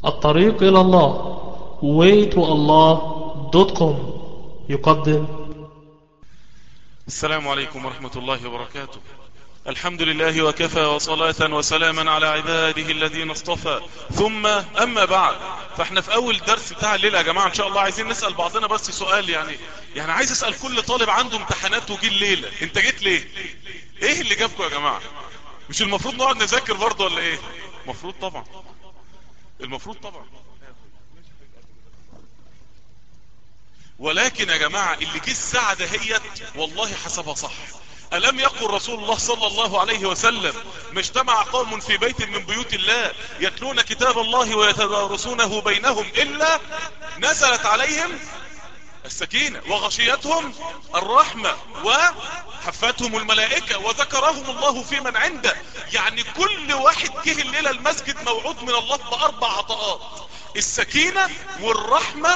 الطريق إلى الله waytoallah.com يقدم. السلام عليكم ورحمة الله وبركاته. الحمد لله وكفى وصلاة وسلاما على عباده الذين اصطفى، ثم أما بعد. فاحنا في أول درس بتاع الليلة يا جماعة إن شاء الله عايزين نسأل بعضنا بس سؤال، يعني عايز أسأل كل طالب عنده امتحانات وجي الليلة، انت جيت ليه؟ ايه اللي جابكم يا جماعة؟ مش المفروض نقعد نذاكر برضه ولا ايه؟ المفروض طبعا. ولكن يا جماعة اللي جه الساعة دهيت والله حسبها صح. ألم يقل رسول الله صلى الله عليه وسلم: ما اجتمع قوم في بيت من بيوت الله يتلون كتاب الله ويتدارسونه بينهم إلا نزلت عليهم السكينة وغشيتهم الرحمة وحفتهم الملائكة وذكرهم الله في من عنده. يعني كل واحد جه الليلة المسجد موعود من الله بأربع عطاءات: السكينة والرحمة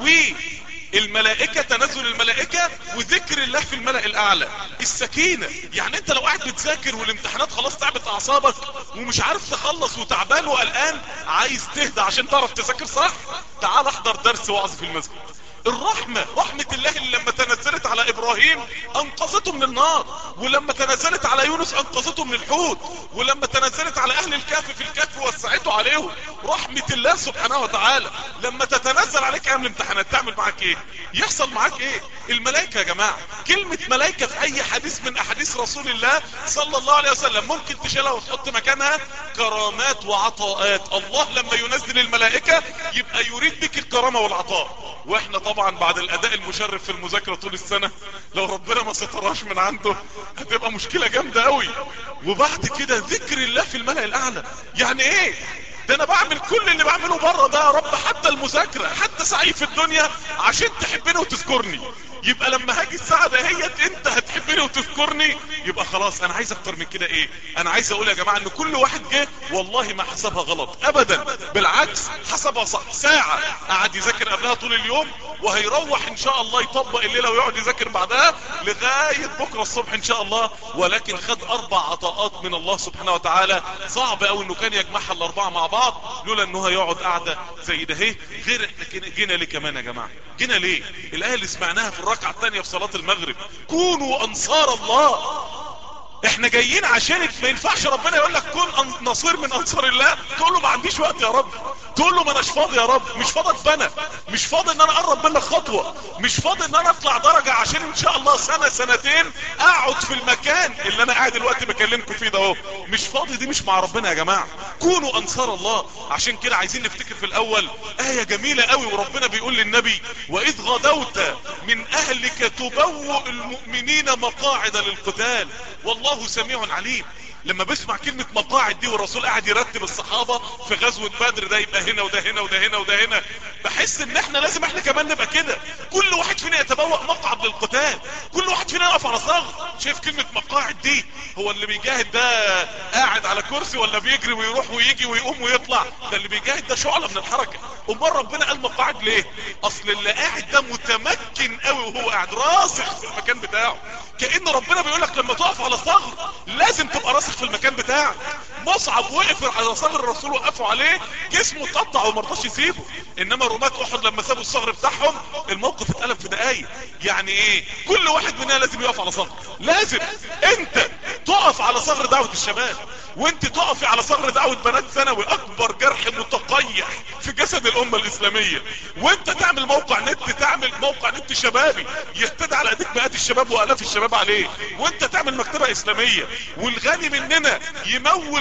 والملائكة، تنزل الملائكة، وذكر الله في الملأ الأعلى. السكينة يعني انت لو قاعد بتذاكر والامتحانات خلاص تعبت أعصابك ومش عارف تخلص وتعبان وقلقان، عايز تهدى عشان تعرف تذاكر صح، تعال احضر درس وعظ في المسجد. الرحمة، رحمة الله اللي لما تنزلت على ابراهيم انقذته من النار، ولما تنزلت على يونس انقذته من الحوت، ولما تنزلت على اهل الكهف في الكهف وسعته عليهم. رحمة الله سبحانه وتعالى لما تتنزل عليك ايام الامتحانات تعمل معاك ايه؟ يحصل معاك ايه؟ الملائكة يا جماعة، كلمة ملائكة في اي حديث من احاديث رسول الله صلى الله عليه وسلم ممكن تشيلها وتحط مكانها كرامات وعطاءات. الله لما ينزل الملائكة يبقى يريد بك الكرامة والعطاء. واحنا طبعا بعد الاداء المشرف في المذاكرة طول السنة لو ربنا ما ستراش من عنده هتبقى مشكلة جامدة قوي. وبعد كده ذكر الله في الملأ الاعلى. يعني ايه؟ ده انا بعمل كل اللي بعمله بره ده يا رب، حتى المذاكرة، حتى سعي في الدنيا عشان تحبني وتذكرني. يبقى لما هاجي الساعة دهيت انت هتحبني وتذكرني، يبقى خلاص انا عايز اكتر من كده. ايه انا عايز اقول يا جماعة؟ ان كل واحد جه والله ما حسبها غلط ابدا، بالعكس حسبها صح. ساعة قعد يذاكر قبلها طول اليوم وهيروح ان شاء الله يطبق الليلة ويقعد يذاكر بعدها لغاية بكرة الصبح ان شاء الله. ولكن خد 4 عطاءات من الله سبحانه وتعالى، صعب قوي انه كان يجمعها الاربعة مع بعض لولا انه هيقعد قاعدة زي ده. ايه غير احنا جينا ليه كمان يا جماعة؟ جينا ليه؟ الايه اللي سمعناها في الركعة الثانية في صلاة المغرب: كونوا انصار الله. احنا جايين عشانك. ما ينفعش ربنا يقول لك كن نصير من انصار الله تقول له ما عنديش وقت يا رب، تقول له ما اناش فاضي يا رب، مش فاضي اتبنى، مش فاضي ان انا اقرب منك خطوة، مش فاضي ان انا اطلع درجة عشان ان شاء الله سنة سنتين اقعد في المكان اللي انا قاعد دلوقتي بكلمكم فيه ده اهو. مش فاضي، دي مش مع ربنا يا جماعة. كونوا انصار الله. عشان كده عايزين نفتكر في الاول آية جميلة قوي، وربنا بيقول للنبي: واذ غدوت من اهلك تبوئ المؤمنين مقاعد للقتال والله سميع عليم. لما بسمع كلمة مقاعد دي والرسول قاعد يرتب الصحابة في غزوة بدر، ده يبقى هنا وده هنا وده هنا وده هنا، بحس ان احنا لازم احنا كمان نبقى كده. كل واحد فينا يتبوأ مقعد للقتال، كل واحد فينا يقف على ثغر. شايف كلمة مقاعد دي؟ هو اللي بيجاهد ده قاعد على كرسي ولا بيجري ويروح ويجي ويقوم ويطلع؟ ده اللي بيجاهد ده شعلة من الحركة. امال ربنا قال مقاعد ليه؟ اصل اللي قاعد ده متمكن قوي وهو قاعد راسخ في المكان بتاعه. كأن ربنا بيقولك لما تقف على ثغر لازم تبقى راسخ في المكان بتاعك. مصعب وقف على ثغر الرسول وقفوا عليه جسمه اتقطع ومرضاش يسيبه، انما رماة احد لما سابوا الثغر بتاعهم الموقف اتقلب في دقايق. يعني ايه؟ كل واحد مننا لازم يقف على ثغر. لازم انت تقف على ثغر دعوة الشباب، وانت تقفي على ثغر دعوة بنات ثانوي، اكبر جرح متقيح في جسد الامة الاسلامية. وانت تعمل موقع نت، تعمل موقع نت شبابي يهتدي على ايديك مئات الشباب والاف الشباب عليه، وانت تعمل مكتبة اسلامية، والغني مننا يمول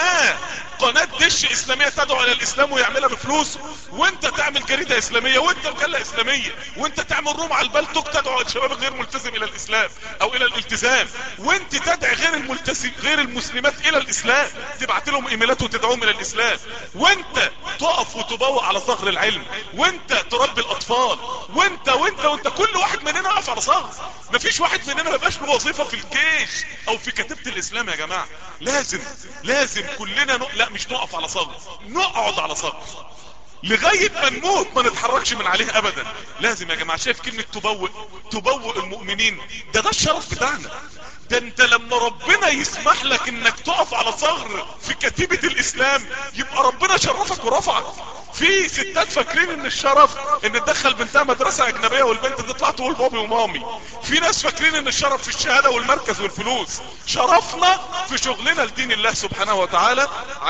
قناة دش اسلامية تدعو الى الاسلام ويعملها بفلوس، وانت تعمل جريدة اسلامية، وانت مجلة اسلامية، وانت تعمل روم على البلتوك تدعو الشباب غير ملتزم الى الاسلام او الى الالتزام، وانت تدعي غير المسلمات الى الاسلام، تبعت لهم ايميلات وتدعوهم الى الاسلام، وانت تقف وتبوء على ثغر العلم، وانت تربي الاطفال، وانت كل واحد مننا يقف على ثغر. مفيش واحد مننا ما يبقاش له وظيفة في الجيش او في كتيبة الاسلام يا جماعة. لازم كلنا لا مش نقف على ثغر، نقعد على ثغر لغاية ما نموت ما نتحركش من عليه ابدا. لازم يا جماعة. شايف كلمة تبوء المؤمنين؟ ده الشرف بتاعنا. ده انت لما ربنا يسمح لك انك تقف على ثغر في كتيبة الاسلام يبقى ربنا شرفك ورفعك. في ستات فاكرين ان الشرف ان تدخل بنتها مدرسة اجنبية والبنت تطلع تقول بابي ومامي. في ناس فاكرين ان الشرف في الشهادة والمركز والفلوس. شرفنا في شغلنا لدين الله سبحانه وتعالى.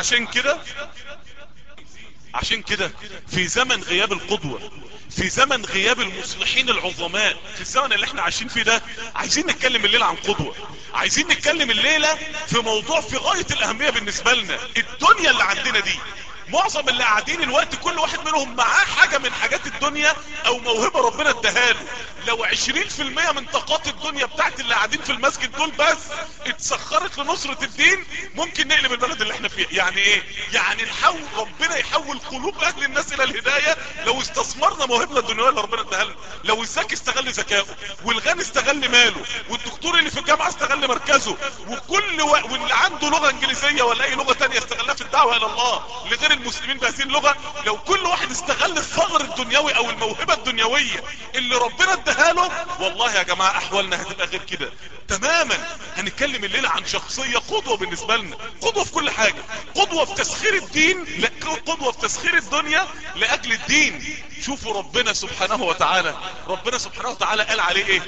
عشان كده في زمن غياب القدوة، في زمن غياب المصلحين العظماء، في الزمن اللي احنا عايشين فيه ده، عايزين نتكلم الليلة عن قدوة. عايزين نتكلم الليلة في موضوع في غاية الاهمية بالنسبة لنا. الدنيا اللي عندنا دي، معظم اللي قاعدين الوقت كل واحد منهم معاه حاجة من حاجات الدنيا او موهبة ربنا اداها له. لو 20% من طاقات الدنيا بتاعت اللي قاعدين في المسجد دول بس اتسخرت لنصرة الدين، ممكن نقلب البلد اللي احنا فيها. يعني ايه؟ يعني ربنا يحول قلوب اهل الناس الى الهداية لو استثمرنا موهبنا الدنيوية اللي ربنا اداها لنا. لو الذكي استغل ذكائه، والغني استغل ماله، والدكتور اللي في الجامعة استغل مركزه، واللي عنده لغة انجليزية ولا اي لغة تانية استغلها في الدعوة الى الله لغير المسلمين بهذه اللغة. لو كل واحد استغل الثغر الدنيوي او الموهبة الدنيوية اللي ربنا اداها له، والله يا جماعة احوالنا هتبقى غير كده تماما. هنتكلم الليلة عن شخصية قدوة بالنسبة لنا، قدوة في كل حاجة، قدوة في تسخير الدين، لا قدوة في تسخير الدنيا لاجل الدين. شوفوا ربنا سبحانه وتعالى قال عليه ايه.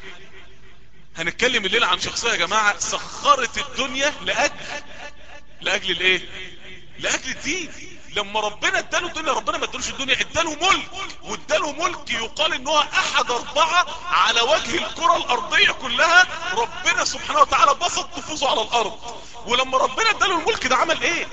هنتكلم الليلة عن شخصية يا جماعة سخرت الدنيا لاجل الايه؟ لاجل الدين. لما ربنا اداله الدنيا، ربنا ما ادالوش الدنيا، اداله ملك، واداله ملك يقال ان هو احد 4 على وجه الكرة الارضية كلها. ربنا سبحانه وتعالى بسط نفوذه على الارض. ولما ربنا اداله الملك ده عمل ايه؟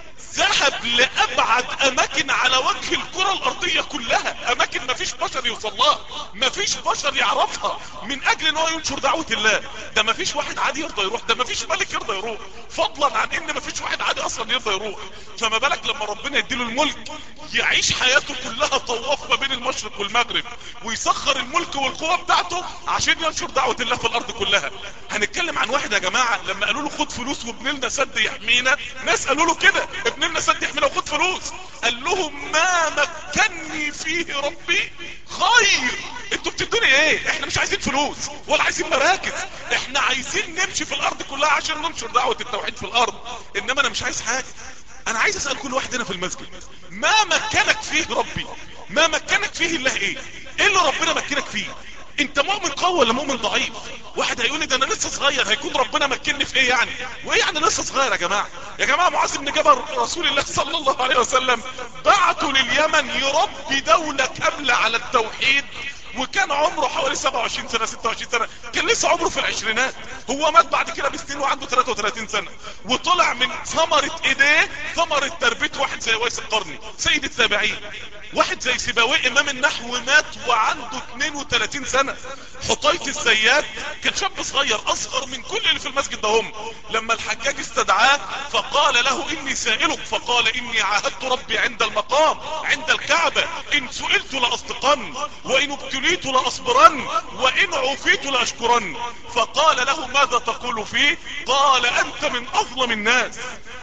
ذهب لابعد اماكن على وجه الكرة الارضية كلها، اماكن ما فيش بشر يوصل لها، ما فيش بشر يعرفها، من اجل ان هو ينشر دعوة الله. ده ما فيش واحد عادي يرضى يروح، ده ما فيش ملك يرضى يروح، فضلا عن ان ما فيش واحد عادي اصلا يرضى يروح. فما بالك لما ربنا يديله الملك يعيش حياته كلها طواف ما بين المشرق والمغرب، ويسخر الملك والقوة بتاعته عشان ينشر دعوة الله في الارض كلها. هنتكلم عن واحد يا جماعة لما قالوا له خد فلوس وابن لنا سد يحمينا، ناس قالوا له كده ابن لنا سد يحمينا وخد فلوس، قال لهم ما مكنني فيه ربي خير. انتوا بتدوني ايه؟ احنا مش عايزين فلوس ولا عايزين مراكز، احنا عايزين نمشي في الارض كلها عشان ننشر دعوة التوحيد في الارض، انما انا مش عايز حاجة. انا عايز اسأل كل واحد هنا في المسجد، ما مكنك فيه ربي؟ ما مكنك فيه الله ايه؟ ايه اللي ربنا مكنك فيه؟ انت مؤمن قوي ولا مؤمن ضعيف؟ واحد هيقول لي ده انا لسه صغير، هيكون ربنا مكنني في ايه يعني؟ وايه يعني لسه صغير يا جماعه؟ يا جماعه معاذ بن جبل رسول الله صلى الله عليه وسلم بعته لليمن يربي دولة كاملة على التوحيد، وكان عمره حوالي 27 سنة 26 سنة، كان لسه عمره في العشرينات. هو مات بعد كده بسنين وعنده 33 سنة، وطلع من ثمرة ايديه ثمرة تربية واحد زي ويس القرني سيد التابعين. واحد زي سيبويه امام النحو مات وعنده 32 سنة. حطيت الزيات كان شاب صغير اصغر من كل اللي في المسجد ده. هم لما الحجاج استدعاه فقال له اني سائلك، فقال اني عاهدت ربي عند المقام عند الكعبة ان سئلت لاصدقن وان ابتليت لاصبرن وان عفيت لاشكرن. فقال له ماذا تقول فيه؟ قال انت من اظلم الناس.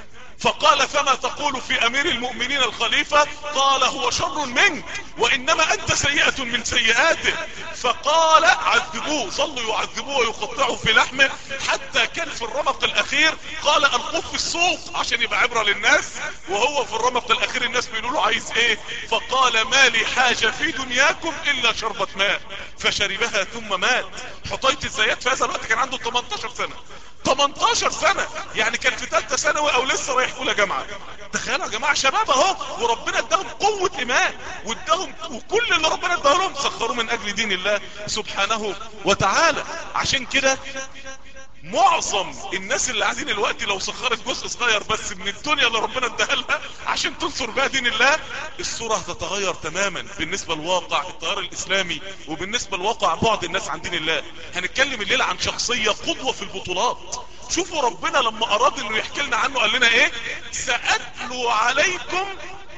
فقال فما تقول في امير المؤمنين الخليفة؟ قال هو شر منك وانما انت سيئة من سيئاته. فقال عذبوه، صلوا يعذبوه ويقطعوا في لحمه حتى كان في الرمق الاخير قال القوه في السوق عشان يبقى عبرة للناس، وهو في الرمق الاخير الناس بيقولوا له عايز ايه؟ فقال ما لي حاجة في دنياكم الا شربة ماء، فشربها ثم مات. حطيت الزيات في هذا الوقت كان عنده 18 سنة. 18 سنة يعني كان في ثالثه ثانوي او لسه رايح اولى جامعة. تخيلوا يا جماعة شباب اهو، وربنا اداهم قوة ايمان واداهم، وكل اللي ربنا اداه لهم سخروا من اجل دين الله سبحانه وتعالى. عشان كده معظم الناس اللي قاعدين الوقت لو سخرت جزء صغير بس من الدنيا اللي ربنا اداها لها عشان تنصر بها دين الله، الصورة هتتغير تماما بالنسبة لواقع التيار الاسلامي وبالنسبة لواقع بعض الناس عن دين الله. هنتكلم الليلة عن شخصية قدوة في البطولات. شوفوا ربنا لما اراد انه يحكي لنا عنه قال لنا ايه؟ سأتلو عليكم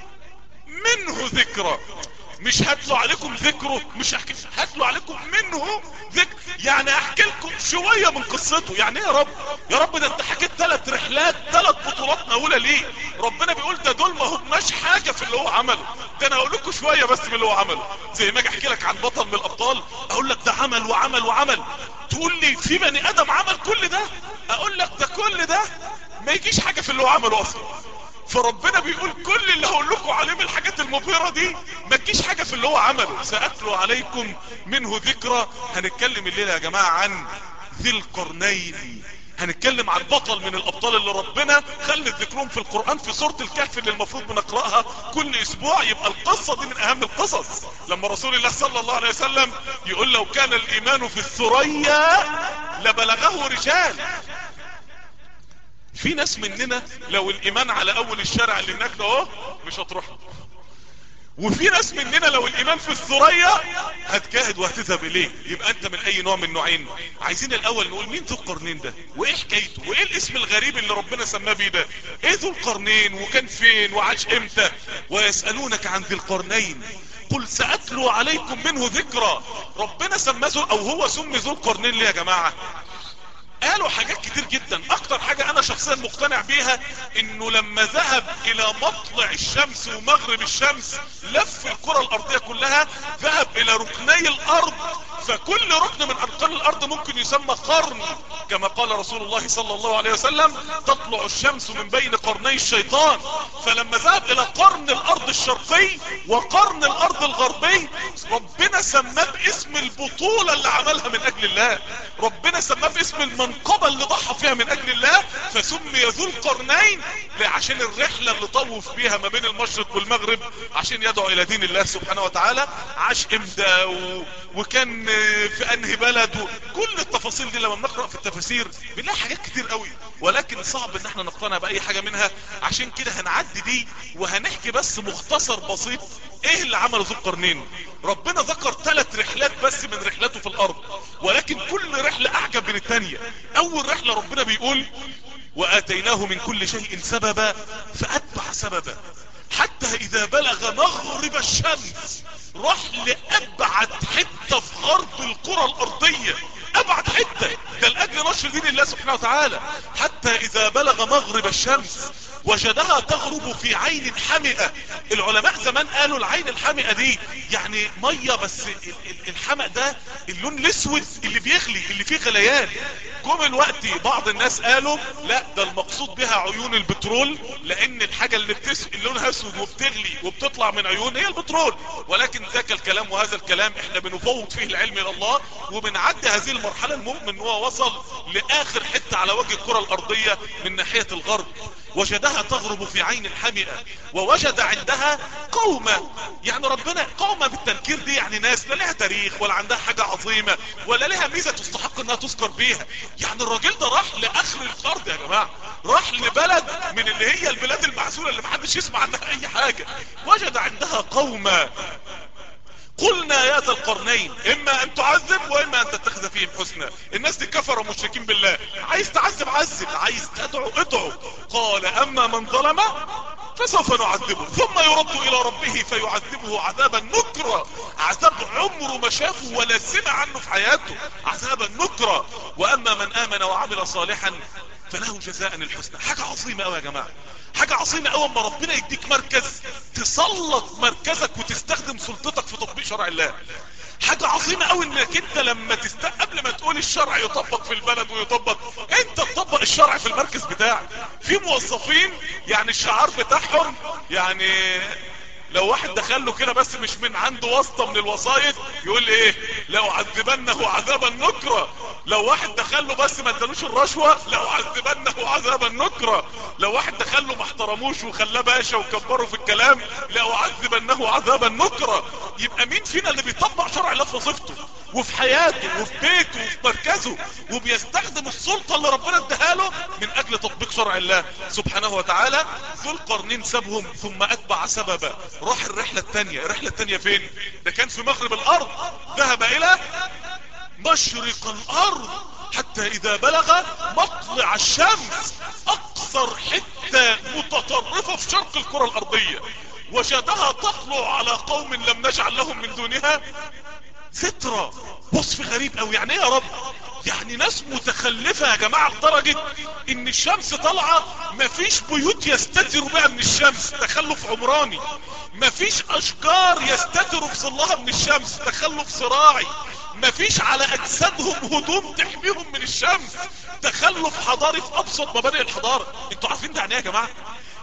منه ذكرى. مش هتلو عليكم ذكره، مش هتلو عليكم منه ذكر، يعني احكي لكم شوية من قصته. يعني ايه يا رب؟ يا رب ده انت حكيت 3 رحلات 3 بطولات مهولة ليه؟ ربنا بيقول ده دول ما هماش حاجة في اللي هو عمله، ده انا اقول لكم شوية بس من اللي هو عمله. زي ما اجي احكي لك عن بطل من الابطال اقول لك ده عمل وعمل وعمل، تقول لي في بني ادم عمل كل ده؟ اقول لك ده كل ده ما يجيش حاجة في اللي هو عمله اصلا. فربنا بيقول كل اللي هقول لكم عليه من الحاجات المبهرة دي ما تجيش حاجة في اللي هو عمله. سأتلو عليكم منه ذكرى. هنتكلم الليلة يا جماعة عن ذي القرنين. هنتكلم عن بطل من الابطال اللي ربنا خلت ذكرهم في القرآن في سورة الكهف اللي المفروض بنقرأها كل اسبوع. يبقى القصة دي من اهم القصص. لما رسول الله صلى الله عليه وسلم يقول لو كان الايمان في الثريا لبلغه رجال. في ناس مننا لو الايمان على اول الشارع اللي هناك ده اهو مش هتروح له، وفي ناس مننا لو الايمان في الثريا هتجاهد وهتذهب اليه. يبقى انت من اي نوع من نوعين؟ عايزين الاول نقول مين ذو القرنين ده وايه حكايته وايه الاسم الغريب اللي ربنا سماه بيه ده. ايه ذو القرنين وكان فين وعاش امتى؟ ويسألونك عن ذي القرنين قل سأتلو عليكم منه ذكرى. ربنا سماه او هو سمي ذو القرنين ليه يا جماعة؟ قالوا حاجات كتير جدا. اكتر حاجة انا شخصيا مقتنع بيها انه لما ذهب الى مطلع الشمس ومغرب الشمس لف الكرة الارضية كلها، ذهب الى ركني الارض، فكل ركن من اركان الارض ممكن يسمى قرن، كما قال رسول الله صلى الله عليه وسلم تطلع الشمس من بين قرني الشيطان. فلما ذهب الى قرن الارض الشرقي وقرن الارض الغربي ربنا سماه باسم البطولة اللي عملها من اجل الله، ربنا سماه باسم المنقبة اللي ضحى فيها من اجل الله، فسمي ذو القرنين عشان الرحلة اللي طوف بيها ما بين المشرق والمغرب عشان يدعو الى دين الله سبحانه وتعالى. عاش امتى وكان في انهي بلد كل التفاصيل دي لما بنقرأ في التفاسير بنلاقي حاجات كتير قوي، ولكن صعب ان احنا نقتنع باي حاجة منها. عشان كده هنعدي دي وهنحكي بس مختصر بسيط ايه اللي عمله ذو القرنين. ربنا ذكر 3 رحلات بس من رحلاته في الارض، ولكن كل رحلة اعجب من التانية. اول رحلة ربنا بيقول واتيناه من كل شيء سببا فاتبع سببا حتى اذا بلغ مغرب الشمس. راح لابعد حتة في غرب الكرة الارضية، ابعد حتة ده لاجل نشر دين الله سبحانه وتعالى. حتى اذا بلغ مغرب الشمس وجدها تغرب في عين حمئة. العلماء زمان قالوا العين الحمئة دي يعني مية، بس الحمأ ده اللون الاسود اللي بيغلي اللي فيه غليان. جم الوقت بعض الناس قالوا لا ده المقصود بها عيون البترول، لان الحاجة اللي لونها اسود وبتغلي وبتطلع من عيون هي البترول. ولكن ذاك الكلام وهذا الكلام احنا بنفوض فيه العلم الى الله وبنعدي هذه المرحلة. المؤمن ان هو وصل لاخر حتة على وجه الكرة الارضية من ناحية الغرب. وجدها تغرب في عين حمئة ووجد عندها قومة. يعني ربنا قومة بالتنكير دي يعني ناس لا لها تاريخ ولا عندها حاجة عظيمة ولا لها ميزة تستحق انها تذكر بيها. يعني الراجل ده راح لاخر الارض يا جماعة، راح لبلد من اللي هي البلاد المعزولة اللي محدش يسمع عنها اي حاجة. وجد عندها قومة قلنا يا ذا القرنين اما ان تعذب واما ان تتخذ فيهم حسنا. الناس دي كفروا مشركين بالله، عايز تعذب عذب، عايز تدعو ادعو. قال اما من ظلم فسوف نعذبه ثم يرد الى ربه فيعذبه عذابا نكرا. عذاب عمره ما شافه ولا سمع عنه في حياته، عذابا نكرا. واما من امن وعمل صالحا فله جزاء الحسنى. حاجة عظيمة قوي يا جماعة، حاجة عظيمة قوي اما ربنا يديك مركز تسلط مركزك وتستخدم سلطتك في تطبيق شرع الله. حاجة عظيمة قوي انك انت لما قبل ما تقول الشرع يطبق في البلد ويطبق، انت تطبق الشرع في المركز بتاعك. في موظفين يعني الشعار بتاعهم يعني لو واحد دخل له كده بس مش من عنده واسطة من الوسائط يقول ايه لو عذبنه عذابا نكرا. لو واحد دخل له بس ما ادالوش الرشوة لو عذبنه عذابا نكرا. لو واحد دخل له ما احترموش وخلاه باشا وكبره في الكلام لو عذبنه عذابا نكرا. يبقى مين فينا اللي بيطبق شرع الله في وظيفته وفي حياته وفي بيته وفي مركزه وبيستخدم السلطة اللي ربنا اداها له من اجل تطبيق شرع الله سبحانه وتعالى؟ ذو القرنين سابهم ثم اتبع سببا، راح الرحلة التانية. الرحلة التانية فين؟ ده كان في مغرب الارض، ذهب الى مشرق الارض حتى اذا بلغ مطلع الشمس، اقصر حتة متطرفة في شرق الكرة الارضية، وجدها تطلع على قوم لم نجعل لهم من دونها سترة. وصف غريب قوي. يعني ايه يا رب؟ يعني ناس متخلفة يا جماعة لدرجة ان الشمس طالعة مفيش بيوت يستتروا بها من الشمس، تخلف عمراني. مفيش اشجار يستتروا في ظلها من الشمس، تخلف زراعي. مفيش على اجسادهم هدوم تحميهم من الشمس، تخلف حضاري في ابسط مبادئ الحضارة. انتوا عارفين ده يعني ايه يا جماعة؟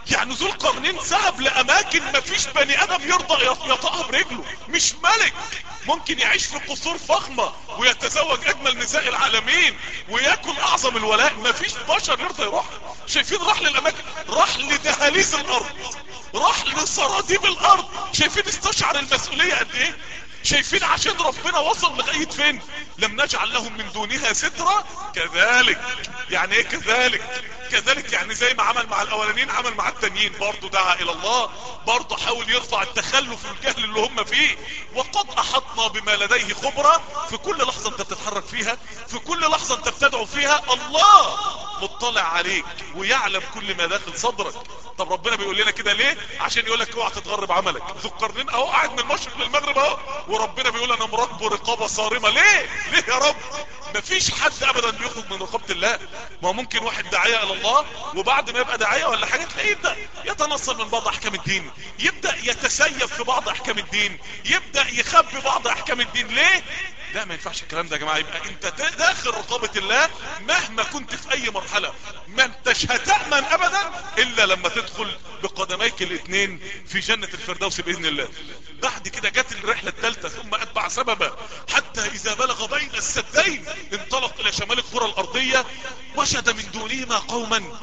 يعني ذو القرنين ذهب لاماكن مفيش بني ادم يرضى يطأها برجله. مش ملك ممكن يعيش في قصور فخمة ويتزوج اجمل نساء العالمين وياكل اعظم الولاء، مفيش بشر يرضى يروح. شايفين راح للاماكن، راح لدهاليز الارض، راح لسراديب الارض. شايفين استشعر المسؤولية قد ايه؟ شايفين عشان ربنا وصل لغاية فين؟ لم نجعل لهم من دونها سترة. كذلك يعني ايه كذلك؟ كذلك يعني زي ما عمل مع الاولانيين عمل مع التانيين، برضو دعا الى الله، برضو حاول يرفع التخلف والجهل اللي هم فيه. وقد احطنا بما لديه خبرة. في كل لحظة انت بتتحرك فيها، في كل لحظة انت بتدعو فيها، الله مطلع عليك ويعلم كل ما داخل صدرك. طب ربنا بيقول لنا كده ليه؟ عشان يقول لك اوعى تتغرب عملك. ذو القرنين اهو قاعد من المشرق للمغرب اهو، وربنا بيقول انا مراقبه رقابه صارمه. ليه يا رب؟ مفيش حد ابدا بيخرج من رقابه الله. ما ممكن واحد داعيه الى الله وبعد ما يبقى داعيه ولا حاجه تلاقيه يبدا يتنصل من بعض احكام الدين، يبدا يتسيب في بعض احكام الدين، يبدا يخبي بعض احكام الدين. ليه؟ لا ما ينفعش الكلام ده يا جماعه. يبقى انت داخل رقابه الله مهما كنت في اي مرحله، ما انتش هتامن ابدا الا لما تدخل بقدميك الاثنين في جنه الفردوس باذن الله. بعد كده جت الرحله الثالثه، ثم اتبع سببا حتى اذا بلغ بين السدين انطلق الى شمال الكره الارضيه، وجد من دونهما قوما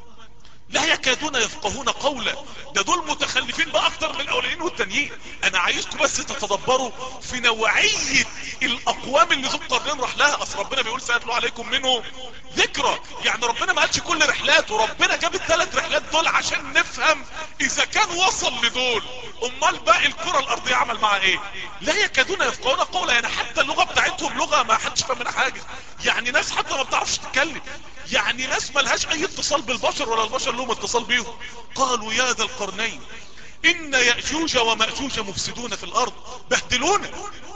لا يكادون يفقهون قولا. ده دول متخلفين بقى اكتر من الاولين والتانيين. انا عايزكم بس تتدبروا في نوعية الاقوام اللي ذو القرنين راح لها. اصل ربنا بيقول سيتلو عليكم منه ذكرى، يعني ربنا ما قالش كل رحلاته، ربنا جاب الثلاث رحلات دول عشان نفهم اذا كان وصل لدول امال باقي الكرة الارضية عمل معها ايه. لا يكادون يفقهون قولا، يعني حتى اللغة بتاعتهم لغة ما حدش فاهم منها حاجة. يعني ناس حتى ما بتعرفش تتكلم، يعني ناس ملهاش اي اتصال بالبشر ولا البشر لهم اتصال بيهم. قالوا يا ذا القرنين ان يأجوج ومأجوج مفسدون في الارض، بهدلونا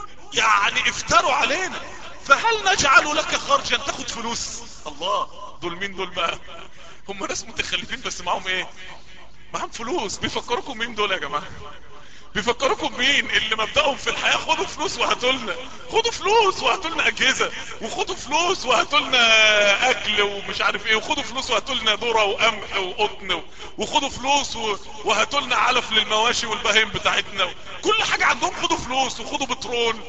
يعني افتروا علينا، فهل نجعل لك خرجا تاخد فلوس؟ الله، دول مين دول بقى؟ هم ناس متخلفين بس معهم ايه؟ معهم فلوس. بيفكركم مين دول يا جماعة؟ بيفكركم مين اللي مبدأهم في الحياة خدوا فلوس وهاتولنا، خدوا فلوس وهاتولنا اجهزة، وخدوا فلوس وهاتولنا اكل ومش عارف ايه، وخدوا فلوس وهاتولنا ذرة وقمح وقطن، وخدوا فلوس وهاتولنا علف للمواشي والبهائم بتاعتنا. كل حاجة عندهم خدوا فلوس وخدوا بترول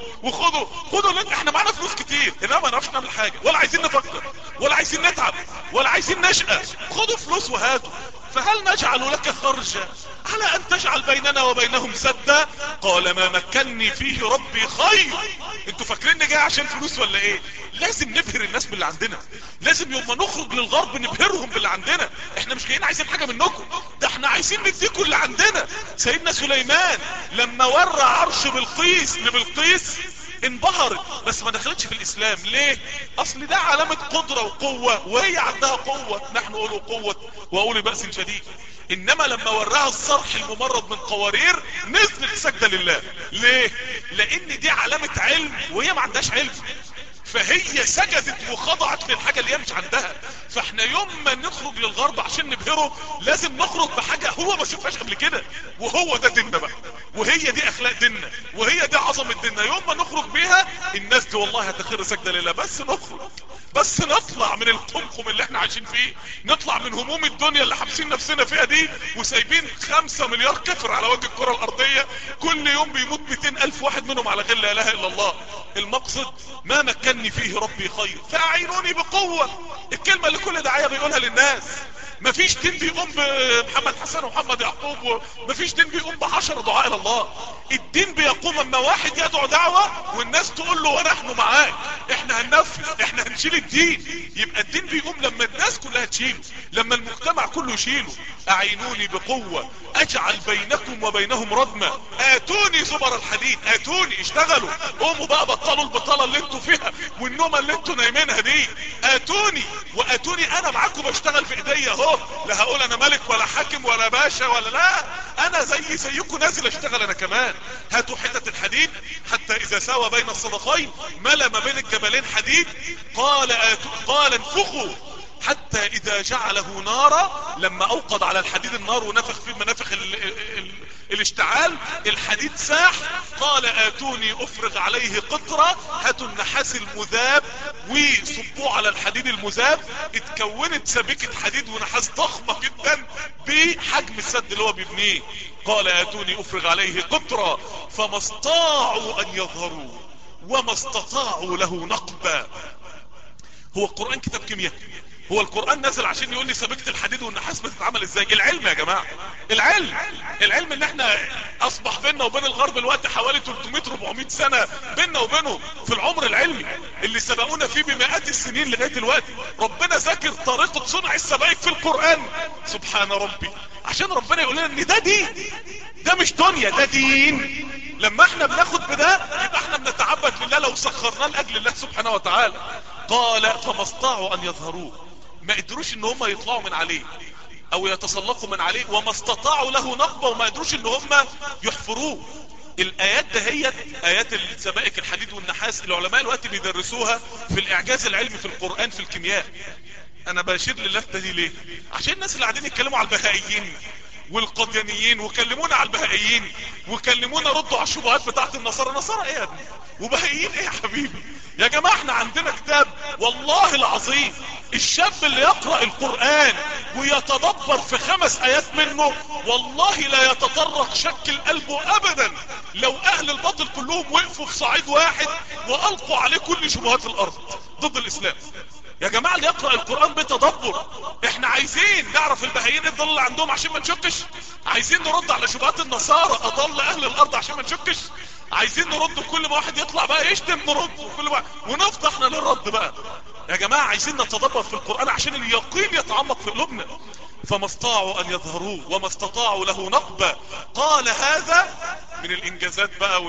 خدوا احنا معانا فلوس كتير انما ما نعرفش نعمل حاجة، ولا عايزين نفكر، ولا عايزين نتعب، ولا عايزين نشقى. خدوا فلوس وهاتوا. فهل نجعل لك خرجا على ان تجعل بيننا وبينهم سدا؟ قال ما مكنني فيه ربي خير. انتوا فاكريني جاي عشان فلوس ولا ايه؟ لازم نبهر الناس باللي عندنا، لازم يوم ما نخرج للغرب نبهرهم باللي عندنا. احنا مش جايين عايزين حاجة منكم، ده احنا عايزين نديكم اللي عندنا. سيدنا سليمان لما ورى عرش لبلقيس انبهرت بس ما دخلتش في الاسلام. ليه؟ اصل ده علامة قدرة وقوة، وهي عندها قوة، نحن نقول قوة واولي بأس شديد. انما لما وراها الصرح الممرض من قوارير نزلت سجدة لله. ليه؟ لان دي علامة علم وهي ما عندهاش علم، فهي سجدت وخضعت للحاجة اللي هي مش عندها. فاحنا يوم ما نخرج للغرب عشان نبهره لازم نخرج بحاجة هو ما شافهاش قبل كده، وهو ده ديننا بقى، وهي دي اخلاق ديننا، وهي دي عظمة ديننا. يوم ما نخرج بيها الناس دي والله هتخر سجدة لله. بس نخرج، بس نطلع من القمقم اللي احنا عايشين فيه، نطلع من هموم الدنيا اللي حابسين نفسنا فيها دي، وسايبين 5 مليار كافر على وجه الكرة الارضية، كل يوم بيموت 200,000 واحد منهم على غير لا اله الا الله. المقصد ما مكنني فيه ربي خير فاعينوني بقوة. الكلمة اللي كل داعية بيقولها للناس. مفيش دين بيقوم بمحمد حسن ومحمد يعقوب، ومفيش دين بيقوم ب10 دعاء الى الله. الدين بيقوم اما واحد يدعو دعوة والناس تقول له ونحن معاك، احنا هننفذ، احنا هنشيل الدين. يبقى الدين بيقوم لما الناس كلها تشيله، لما المجتمع كله يشيله. اعينوني بقوة اجعل بينكم وبينهم ردما اتوني زبر الحديد. اتوني، اشتغلوا، قوموا بقى، بطلوا البطالة اللي انتوا فيها والنومة اللي انتوا نايمينها دي. اتوني واتوني انا معاكم بشتغل في ايديا اهو. لا هقول انا ملك ولا حاكم ولا باشا ولا، لا، انا زيكم نازل اشتغل انا كمان. هاتوا حتة الحديد حتى اذا ساوى بين الصدفين ملا ما بين الجبلين حديد. قال انفخوا حتى اذا جعله نارا، لما اوقد على الحديد النار ونفخ فيه منافخ الاشتعال الحديد ساح، قال اتوني افرغ عليه قطرة، هاتوا النحاس المذاب وصبوه على الحديد المذاب، اتكونت سبيكة حديد ونحاس ضخمة جدا بحجم السد اللي هو بيبنيه. قال اتوني افرغ عليه قطرة فما استطاعوا ان يظهروا وما استطاعوا له نقبا. هو القرآن كتاب كيمياء؟ هو القرآن نزل عشان يقول لي سبيكة الحديد والنحاس بتتعمل ازاي؟ العلم يا جماعة، العلم ان احنا اصبح بيننا وبين الغرب الوقت حوالي 300-400 سنة بيننا وبينه في العمر العلمي اللي سبقونا فيه بمئات السنين لغاية الوقت. ربنا ذاكر طريقة صنع السبائك في القرآن، سبحان ربي، عشان ربنا يقول لنا ان ده دين، ده مش دنيا، ده دين. لما احنا بناخد بده يبقى احنا بنتعبد لله لو سخرناه لاجل الله سبحانه وتعالى. قال فما استطاعوا ان يظهروه، ما قدروش ان هم يطلعوا من عليه او يتسلقوا من عليه، وما استطاعوا له نقبة، وما قدروش ان هم يحفروه. الايات دهيت ايات السبائك الحديد والنحاس العلماء الوقت بيدرسوها في الاعجاز العلمي في القرآن في الكيمياء. انا بشير للفتة دي ليه؟ عشان الناس اللي قاعدين يتكلموا على البهائيين والقديانيين وكلمونا على البهائيين وكلمونا ردوا على الشبهات بتاعت النصارى. نصارى ايه يا ابني؟ وبهائيين ايه يا حبيبي؟ يا جماعة احنا عندنا كتاب والله العظيم الشاب اللي يقرأ القرآن ويتدبر في 5 آيات منه والله لا يتطرق شكل قلبه ابدا لو اهل الباطل كلهم وقفوا في صعيد واحد والقوا عليه كل شبهات الارض ضد الاسلام. يا جماعة اللي يقرأ القرآن بتدبر. احنا عايزين نعرف البهائيين الضل اللي عندهم عشان ما نشكش، عايزين نرد على شبهات النصارى اضل اهل الارض عشان ما نشكش، عايزين نرد كل ما واحد يطلع بقى يشتم نرد كل ما ونفتح احنا للرد بقى. يا جماعة عايزين نتدبر في القرآن عشان اليقين يتعمق في قلوبنا. فما استطاعوا ان يظهروه وما استطاعوا له نقبة. قال هذا من الانجازات بقى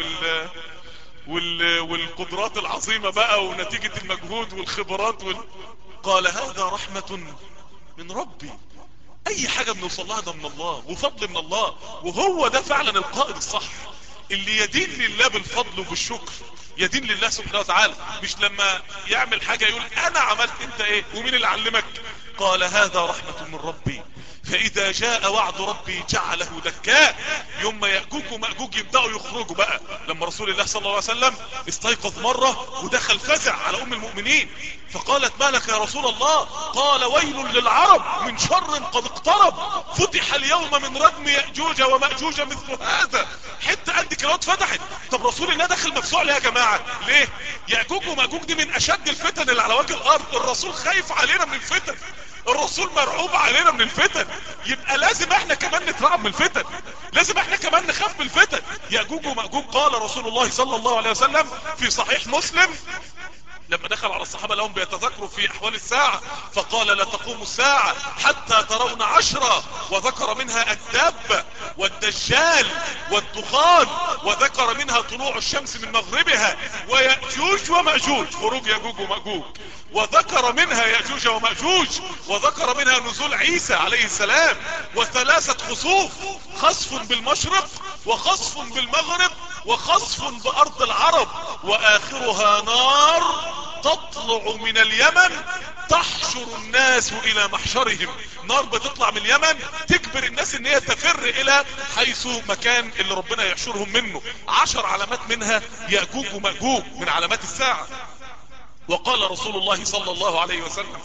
والقدرات العظيمة بقى ونتيجة المجهود والخبرات قال هذا رحمة من ربي. اي حاجة بنوصل لها ده من الله وفضل من الله، وهو ده فعلا القائد الصح اللي يدين لله بالفضل وبالشكر، يدين لله سبحانه وتعالى، مش لما يعمل حاجة يقول انا عملت انت ايه ومين اللي علمك. قال هذا رحمة من ربي فاذا جاء وعد ربي جعله دكاء. يوم يأجوج ومأجوج يبدأوا يخرجوا بقى، لما رسول الله صلى الله عليه وسلم استيقظ مرة ودخل فزع على ام المؤمنين فقالت ما لك يا رسول الله؟ قال ويل للعرب من شر قد اقترب، فتح اليوم من ردم يأجوج ومأجوج مثل هذا. حتى قد كده اتفتحت. طب رسول الله دخل مفزوع ليه يا جماعة؟ ليه؟ يأجوج ومأجوج دي من اشد الفتن اللي على وجه الارض. الرسول خايف علينا من الفتن، الرسول مرعوب علينا من الفتن، يبقى لازم احنا كمان نترعب من الفتن، لازم احنا كمان نخاف من الفتن. يأجوج ومأجوج قال رسول الله صلى الله عليه وسلم في صحيح مسلم لما دخل على الصحابة لهم بيتذكروا في احوال الساعة فقال لا تقوم الساعة حتى ترون 10، وذكر منها الدابة والدجال والدخان، وذكر منها طلوع الشمس من مغربها ويأجوج ومأجوج خروج يأجوج ومأجوج، وذكر منها يأجوج ومأجوج، وذكر منها نزول عيسى عليه السلام، وثلاثة خسوف، خسف بالمشرق وخسف بالمغرب وخسف بأرض العرب، وآخرها نار تطلع من اليمن تحشر الناس الى محشرهم. نار بتطلع من اليمن تجبر الناس ان هي تفر الى حيث مكان اللي ربنا يحشرهم منه. 10 علامات منها يأجوج ومأجوج من علامات الساعة. وقال رسول الله صلى الله عليه وسلم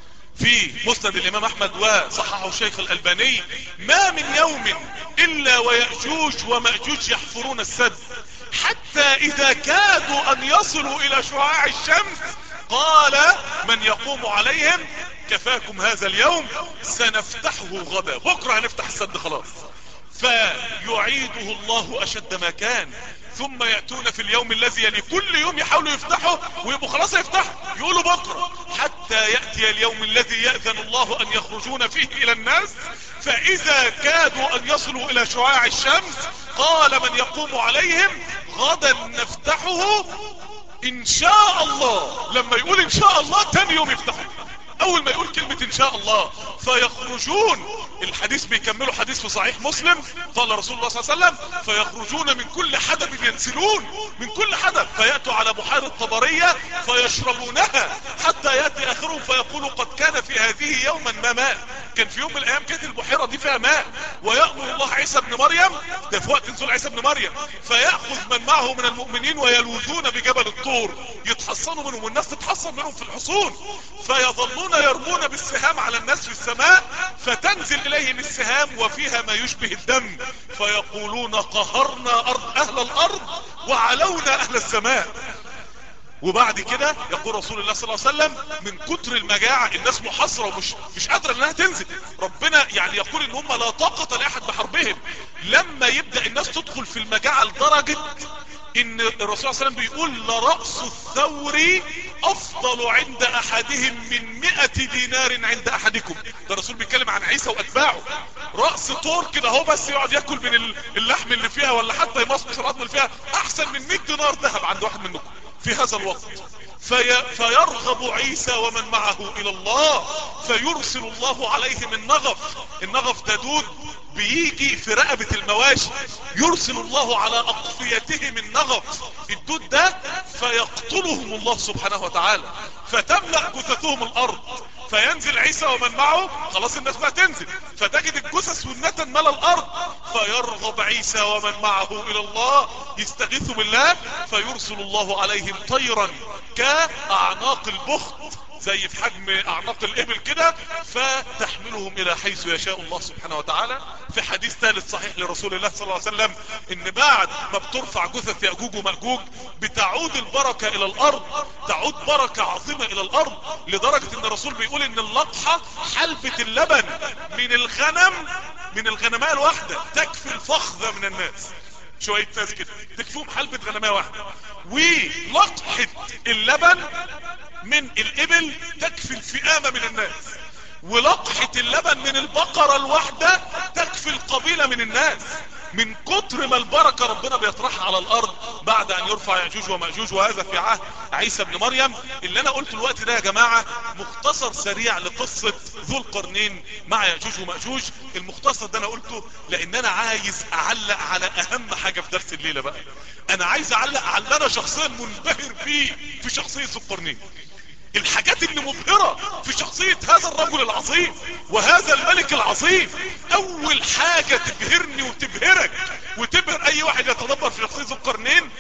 في مسند الامام احمد وصححه الشيخ الالباني ما من يوم الا ويأجوج ومأجوج يحفرون السد حتى اذا كادوا ان يصلوا الى شعاع الشمس قال من يقوم عليهم كفاكم هذا اليوم سنفتحه غدا، بكرة هنفتح السد خلاص. فيعيده الله اشد ما كان ثم يأتون في اليوم الذي يلي، كل يوم يحاولوا يفتحوا ويبقوا خلاص يفتحوا يقولوا بكرة، حتى يأتي اليوم الذي يأذن الله ان يخرجون فيه الى الناس فاذا كادوا ان يصلوا الى شعاع الشمس قال من يقوم عليهم غدا نفتحه ان شاء الله. لما يقول ان شاء الله تاني يوم يفتحه، اول ما يقول كلمة ان شاء الله فيخرجون. الحديث بيكملوا حديث في صحيح مسلم قال رسول الله صلى الله عليه وسلم فيخرجون من كل حدب ينسلون من كل حدب فيأتوا على بحيرة طبرية فيشربونها حتى يأتي اخرهم فيقولوا قد كان في هذه يوما ما ماء، كان في يوم من الايام كانت البحيرة دي فيها ماء، ويأمر الله عيسى ابن مريم، ده في وقت نزول عيسى ابن مريم، فيأخذ من معه من المؤمنين ويلوذون بجبل الطور يتحصنوا منهم، والناس تتحصن منهم في الحصون، فيظلون يرمون بالسهام على الناس في السماء، فتنزل اليهم السهام وفيها ما يشبه الدم، فيقولون قهرنا اهل الارض وعلونا اهل السماء. وبعد كده يقول رسول الله صلى الله عليه وسلم من كتر المجاعة الناس محاصرة ومش قادرة انها تنزل، ربنا يعني يقول ان هم لا طاقة لاحد بحربهم. لما يبدأ الناس تدخل في المجاعة لدرجة ان الرسول صلى الله عليه وسلم بيقول لرأس الثور افضل عند احدهم من 100 دينار عند احدكم. ده الرسول بيتكلم عن عيسى واتباعه. رأس طور كده هو بس يقعد ياكل من اللحم اللي فيها ولا حتى يمصمص العظم اللي فيها احسن من 100 دينار ذهب عند واحد منكم في هذا الوقت. فيرغب عيسى ومن معه الى الله، فيرسل الله عليهم النغف ده دود بيجي في رقبة المواشي، يرسل الله على اقفيتهم النغف الدود ده، فيقتلهم الله سبحانه وتعالى، فتملأ جثثهم الارض، فينزل عيسى ومن معه، خلاص الناس بقى تنزل، فتجد الجثث والنتن ملا الارض، فيرغب عيسى ومن معه الى الله يستغيثوا بالله، فيرسل الله عليهم طيرا كاعناق البخت، زي في حجم اعناق الابل كده، فتحملهم الى حيث يشاء الله سبحانه وتعالى. في حديث ثالث صحيح لرسول الله صلى الله عليه وسلم ان بعد ما بترفع جثث يأجوج ومأجوج بتعود البركة الى الارض، تعود بركة عظيمة الى الارض، لدرجة ان الرسول بيقول ان اللقحة حلبة اللبن من الغنماء الواحدة تكفي الفخذة من الناس، شوية ناس كده تكفيهم حلبة غنماء واحدة، ولقحة اللبن من الابل تكفي الفئامة من الناس، ولقحة اللبن من البقرة الواحدة تكفي القبيلة من الناس، من كتر ما البركة ربنا بيطرحها على الارض بعد ان يرفع يأجوج ومأجوج. وهذا في عهد عيسى ابن مريم. اللي انا قلت الوقت ده يا جماعة مختصر سريع لقصة ذو القرنين مع يأجوج ومأجوج. المختصر ده انا قلته لان انا عايز اعلق على اهم حاجة في درس الليلة بقى. انا عايز اعلق على اللي انا شخصيا منبهر فيه في شخصية ذو القرنين، الحاجات اللي مبهرة في شخصية هذا الرجل العظيم وهذا الملك العظيم. اول حاجة تبهرني وتبهرك وتبهر اي واحد يتدبر في شخصية ذو القرنين،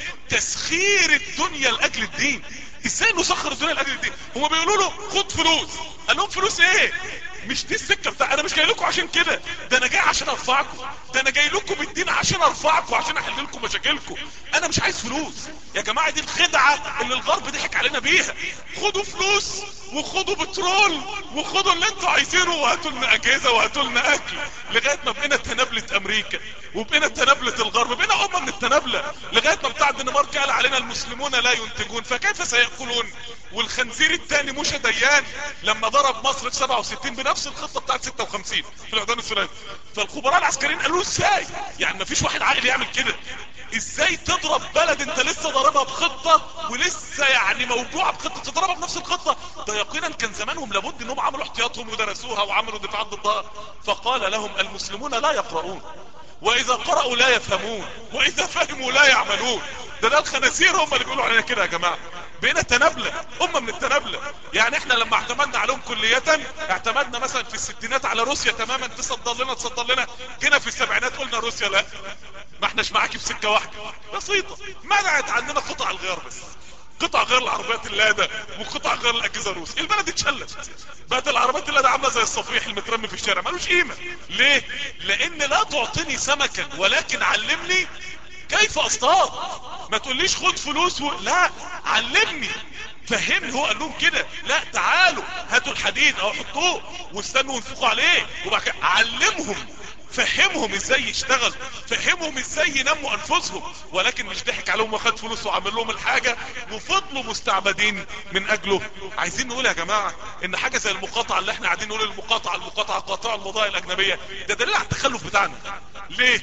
تسخير الدنيا لاجل الدين. ازاي نسخر الدنيا لاجل الدين؟ هم بيقولوا له خد فلوس، قال لهم فلوس ايه؟ مش دي السكة بتاع، انا مش جاي لكم عشان كده، ده انا جاي عشان ارفعكم، ده انا جاي لكم بالدين عشان ارفعكم، عشان احل لكم مشاكلكم، انا مش عايز فلوس. يا جماعة دي الخدعة اللي الغرب ضحك علينا بيها، خدوا فلوس وخدوا بترول وخدوا اللي انتوا عايزينه وهاتوا لنا اجهزة وهاتوا لنا اكل، لغاية ما بقينا تنابلة امريكا وبقينا تنابلة الغرب، بقينا امة من التنابلة، لغاية ما بتاع الدنمارك قال علينا المسلمون لا ينتجون فكيف سيأكلون. والخنزير الثاني موشى ديان لما ضرب مصر في 67 بنفس الخطة بتاعت 56 في العدوان الثلاثي، فالخبراء العسكريين قالوا ازاي؟ يعني مفيش واحد عاقل يعمل كده، ازاي تضرب بلد انت لسه ضاربها بخطة ولسه يعني موجوعة بخطة تضربها بنفس الخطة؟ ده يقينا كان زمانهم لابد انهم عملوا احتياطهم ودرسوها وعملوا دفاعات ضدها. فقال لهم المسلمون لا يقرؤون، واذا قرأوا لا يفهمون، واذا فهموا لا يعملون. ده الخنازير هم اللي بيقولوا علينا كده يا جماعة، بقينا تنابلة، امة من التنابلة. يعني احنا لما اعتمدنا عليهم كلية، اعتمدنا مثلا في الستينات على روسيا تماما، تصدر لنا، جينا في السبعينات قلنا روسيا لا، ما احناش معاكي في سكة واحدة بسيطة، منعت عننا قطع الغيار بس، قطع غير العربيات اللاده وقطع غير الاجهزه الروس، البلد اتشلت، بقت العربيات اللاده عامله زي الصفيح المترمي في الشارع ملوش قيمه. ليه؟ لان لا تعطيني سمكا ولكن علمني كيف اصطاد. ما تقوليش خد فلوس لا، علمني فهمني. هو قال لهم كده، لا تعالوا هاتوا الحديد او حطوه واستنوا وانفقوا عليه، وبعد كده علمهم، فهمهم ازاي يشتغل، فهمهم ازاي ينموا انفسهم، ولكن مش ضحك عليهم واخد فلوس وعمل لهم الحاجة وفضلوا مستعبدين من اجله. عايزين نقول يا جماعة ان حاجة زي المقاطعة اللي احنا قاعدين نقول المقاطعة قاطعة المضايق الاجنبية، ده دليل على التخلف بتاعنا. ليه؟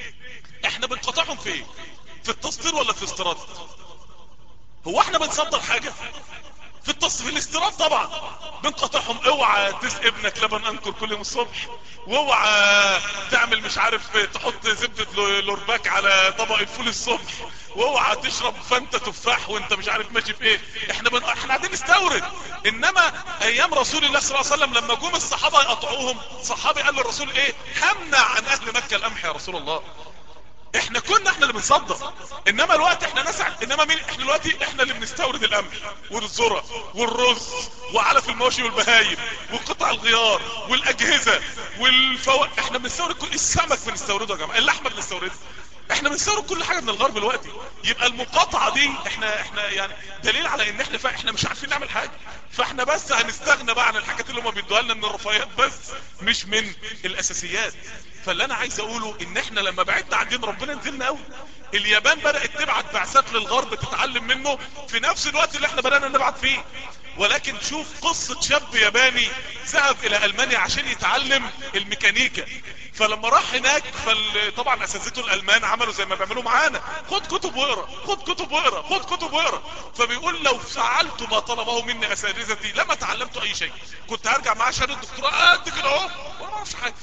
احنا بنقاطعهم في ايه؟ في التصدير ولا في الاستيراد؟ هو احنا بنصدر حاجة؟ في الاستيراد طبعا بنقطعهم. اوعى تسقي ابنك لبن انكر كل يوم الصبح، واوعى تعمل مش عارف تحط زبدة لورباك على طبق الفول الصبح، واوعى تشرب فانت تفاح وانت مش عارف ماشي في ايه. احنا قاعدين نستورد. انما ايام رسول الله صلى الله عليه وسلم لما جم الصحابة يقطعوهم، صحابي قال للرسول ايه؟ همنع عن اهل مكة القمح يا رسول الله. احنا اللي بنصدر، انما الوقت احنا نسعى. انما مين احنا دلوقتي؟ احنا اللي بنستورد القمح والذره والرز وعلف المواشي والبهايم وقطع الغيار والاجهزه احنا بنستورد كل السمك، بنستورده يا جماعه، اللحمه بنستوردها، احنا بنستورد كل حاجه من الغرب دلوقتي. يبقى المقاطعه دي احنا يعني دليل على ان احنا مش عارفين نعمل حاجه. فاحنا بس هنستغنى بقى عن الحاجات اللي هم بيدوها لنا من الرفاهيات بس، مش من الاساسيات. فاللي انا عايز اقوله ان احنا لما بعدنا عن دين ربنا نزلنا قوي. اليابان بدأت تبعت بعثات للغرب تتعلم منه في نفس الوقت اللي احنا بدأنا نبعت فيه. ولكن شوف قصة شاب ياباني ذهب الى المانيا عشان يتعلم الميكانيكا. فلما راح هناك طبعا اساتذته الالمان عملوا زي ما بيعملوا معانا، خد كتب واقرا، خد كتب واقرا، خد كتب واقرا. فبيقول لو فعلت ما طلبه مني اساتذتي لما تعلمت اي شيء، كنت هرجع معاه شهاده دكتوراه قد كده اهو وانا ما اعرفش حاجه.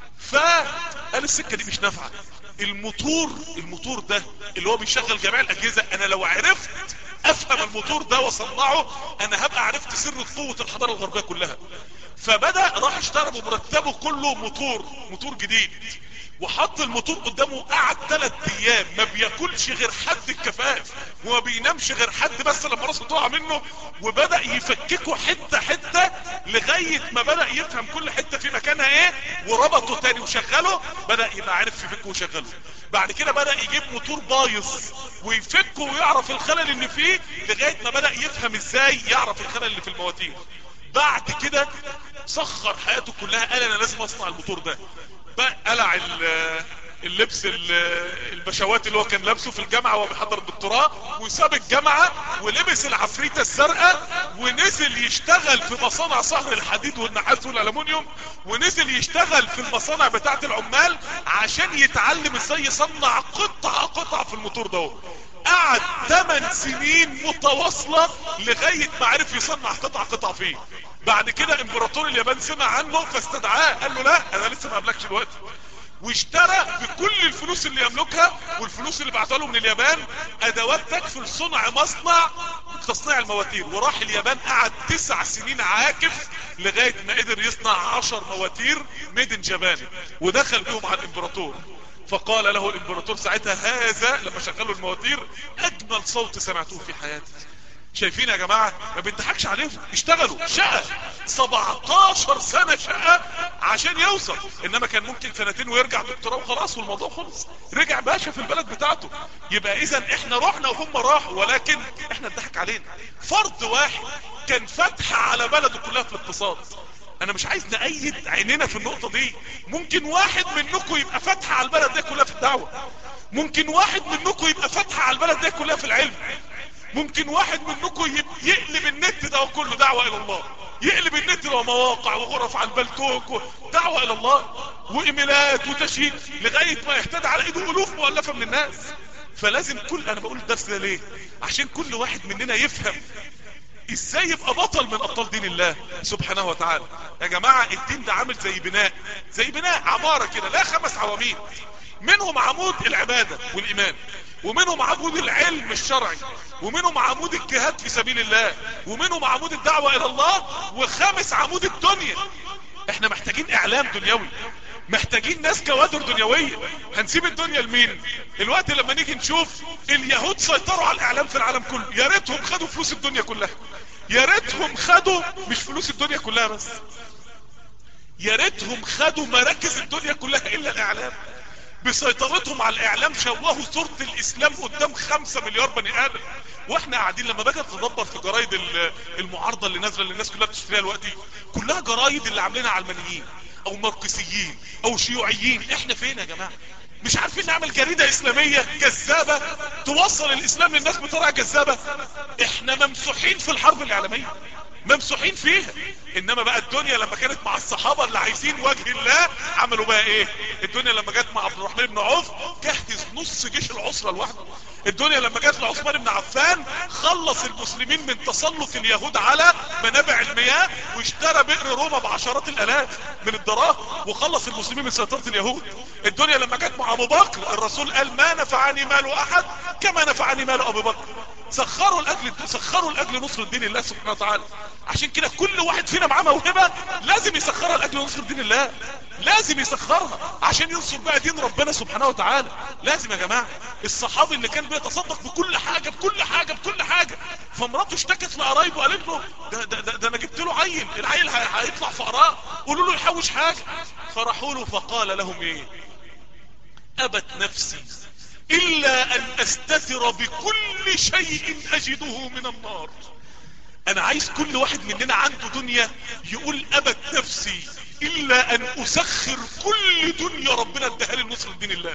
فقال السكه دي مش نافعه. الموتور ده اللي هو بيشغل جميع الاجهزه، انا لو عرفت افهم الموتور ده واصنعه انا هبقى عرفت سر قوه الحضاره الغربيه كلها. فبدأ راح اشترى بمرتبه كله موتور جديد، وحط الموتور قدامه، قعد 3 ايام ما بياكلش غير حد الكفاف وما بينامش غير حد بس لما راسه تقع منه، وبدأ يفككه حتة حتة لغاية ما بدأ يفهم كل حتة في مكانها ايه، وربطه تاني وشغله، بدأ يبقى عارف يفكه وشغله. بعد كده بدأ يجيب موتور بايظ ويفكه ويعرف الخلل اللي فيه، لغاية ما بدأ يفهم ازاي يعرف الخلل اللي في المواتير. بعد كده سخر حياته كلها، قال انا لازم اصنع الموتور ده. بقى قلع اللبس البشوات اللي هو كان لابسه في الجامعة وهو بيحضر الدكتوراه، وساب الجامعة ولبس العفريتة الزرقاء ونزل يشتغل في مصانع صهر الحديد والنحاس والالومنيوم، ونزل يشتغل في المصانع بتاعة العمال عشان يتعلم ازاي يصنع قطعة في الموتور ده. قعد 8 سنين متواصلة لغاية ما عرف يصنع قطعة فيه. بعد كده امبراطور اليابان سمع عنه فاستدعاه، قال له لا انا لسه ما قابلكش دلوقتي، واشترى بكل الفلوس اللي يملكها والفلوس اللي بعتها له من اليابان ادوات تكفي لصنع مصنع تصنيع المواتير. وراح اليابان قعد 9 سنين عاكف لغاية ما قدر يصنع 10 مواتير ميد ان جابان، ودخل بيهم على الامبراطور. فقال له الامبراطور ساعتها هذا لما شغلوا المواتير اجمل صوت سمعته في حياتي. شايفين يا جماعة؟ ما بنضحكش عليهم، اشتغلوا شقة 17 سنة شقة عشان يوصل. انما كان ممكن 2 ويرجع دكتوراه وخلاص والموضوع خلص، رجع باشا في البلد بتاعته. يبقى اذا احنا رحنا وهم راحوا، ولكن احنا اتضحك علينا. فرد واحد كان فتح على بلده كلها في الاقتصاد. انا مش عايز نقيد عيننا في النقطة دي. ممكن واحد منكم يبقى فتح على البلد دي كلها في الدعوة، ممكن واحد منكم يبقى فتح على البلد دي كلها في العلم، ممكن واحد منكم يقلب النت ده كله دعوة الى الله، يقلب النت ده مواقع وغرف على البلتوك دعوة الى الله وايميلات وتشييد لغاية ما يهتدى على ايده الوف مؤلفة من الناس. فلازم انا بقول الدرس ده ليه؟ عشان كل واحد مننا يفهم ازاي يبقى بطل من ابطال دين الله سبحانه وتعالى. يا جماعة الدين ده عامل زي بناء عمارة كده، لا 5 عواميد، منهم عمود العبادة والايمان، ومنهم عمود العلم الشرعي، ومنهم عمود الجهاد في سبيل الله، ومنهم عمود الدعوة الى الله، و5 عمود الدنيا. احنا محتاجين اعلام دنيوي، محتاجين ناس كوادر دنيوية. هنسيب الدنيا لمين؟ الوقت لما نيجي نشوف اليهود سيطروا على الاعلام في العالم كله، يا ريتهم خدوا فلوس الدنيا كلها، يا ريتهم خدوا مش فلوس الدنيا كلها بس، يا ريتهم خدوا مراكز الدنيا كلها الا الاعلام. بسيطرتهم على الاعلام شوهوا صورة الاسلام قدام 5 مليار بني ادم. واحنا قاعدين لما باجي اتدبر في جرايد المعارضة اللي نازله اللي الناس كلها بتشتريها دلوقتي، كلها جرايد اللي عاملينها علمانيين او ماركسيين او شيوعيين. احنا فين يا جماعة؟ مش عارفين نعمل جريدة اسلامية كذابة توصل الاسلام للناس بطريقة كذابة. احنا ممسوحين في الحرب الاعلامية، ممسوحين فيها. انما بقى الدنيا لما كانت مع الصحابة اللي عايزين وجه الله عملوا بقى ايه؟ الدنيا لما جت مع عبد الرحمن بن عوف جهز نص جيش العسرة لوحده. الدنيا لما جت لعثمان بن عفان خلص المسلمين من تسلط اليهود على منابع المياه، واشترى بئر روما بعشرات الالاف من الدراهم، وخلص المسلمين من سيطرة اليهود. الدنيا لما جت مع ابو بكر الرسول قال ما نفعني مال احد كما نفعني مال ابو بكر. سخروا لاجل نصر الدين الله سبحانه وتعالى. عشان كده كل واحد فينا معاه موهبة لازم يسخرها لاجل نصر دين الله، لازم يسخرها عشان ينصر بقى دين ربنا سبحانه وتعالى. لازم يا جماعة. الصحابي اللي كان بيتصدق بكل حاجة فمراته اشتكت لقرايبه وقالت له ده انا جبت له العيل هيطلع فقراء، قولوا له يحوش حاجة. فرحوا له فقال لهم ايه؟ ابت نفسي الا ان استتر بكل شيء اجده من النار. انا عايز كل واحد مننا عنده دنيا يقول ابت نفسي الا ان اسخر كل دنيا ربنا اداها لي لنصر دين الله.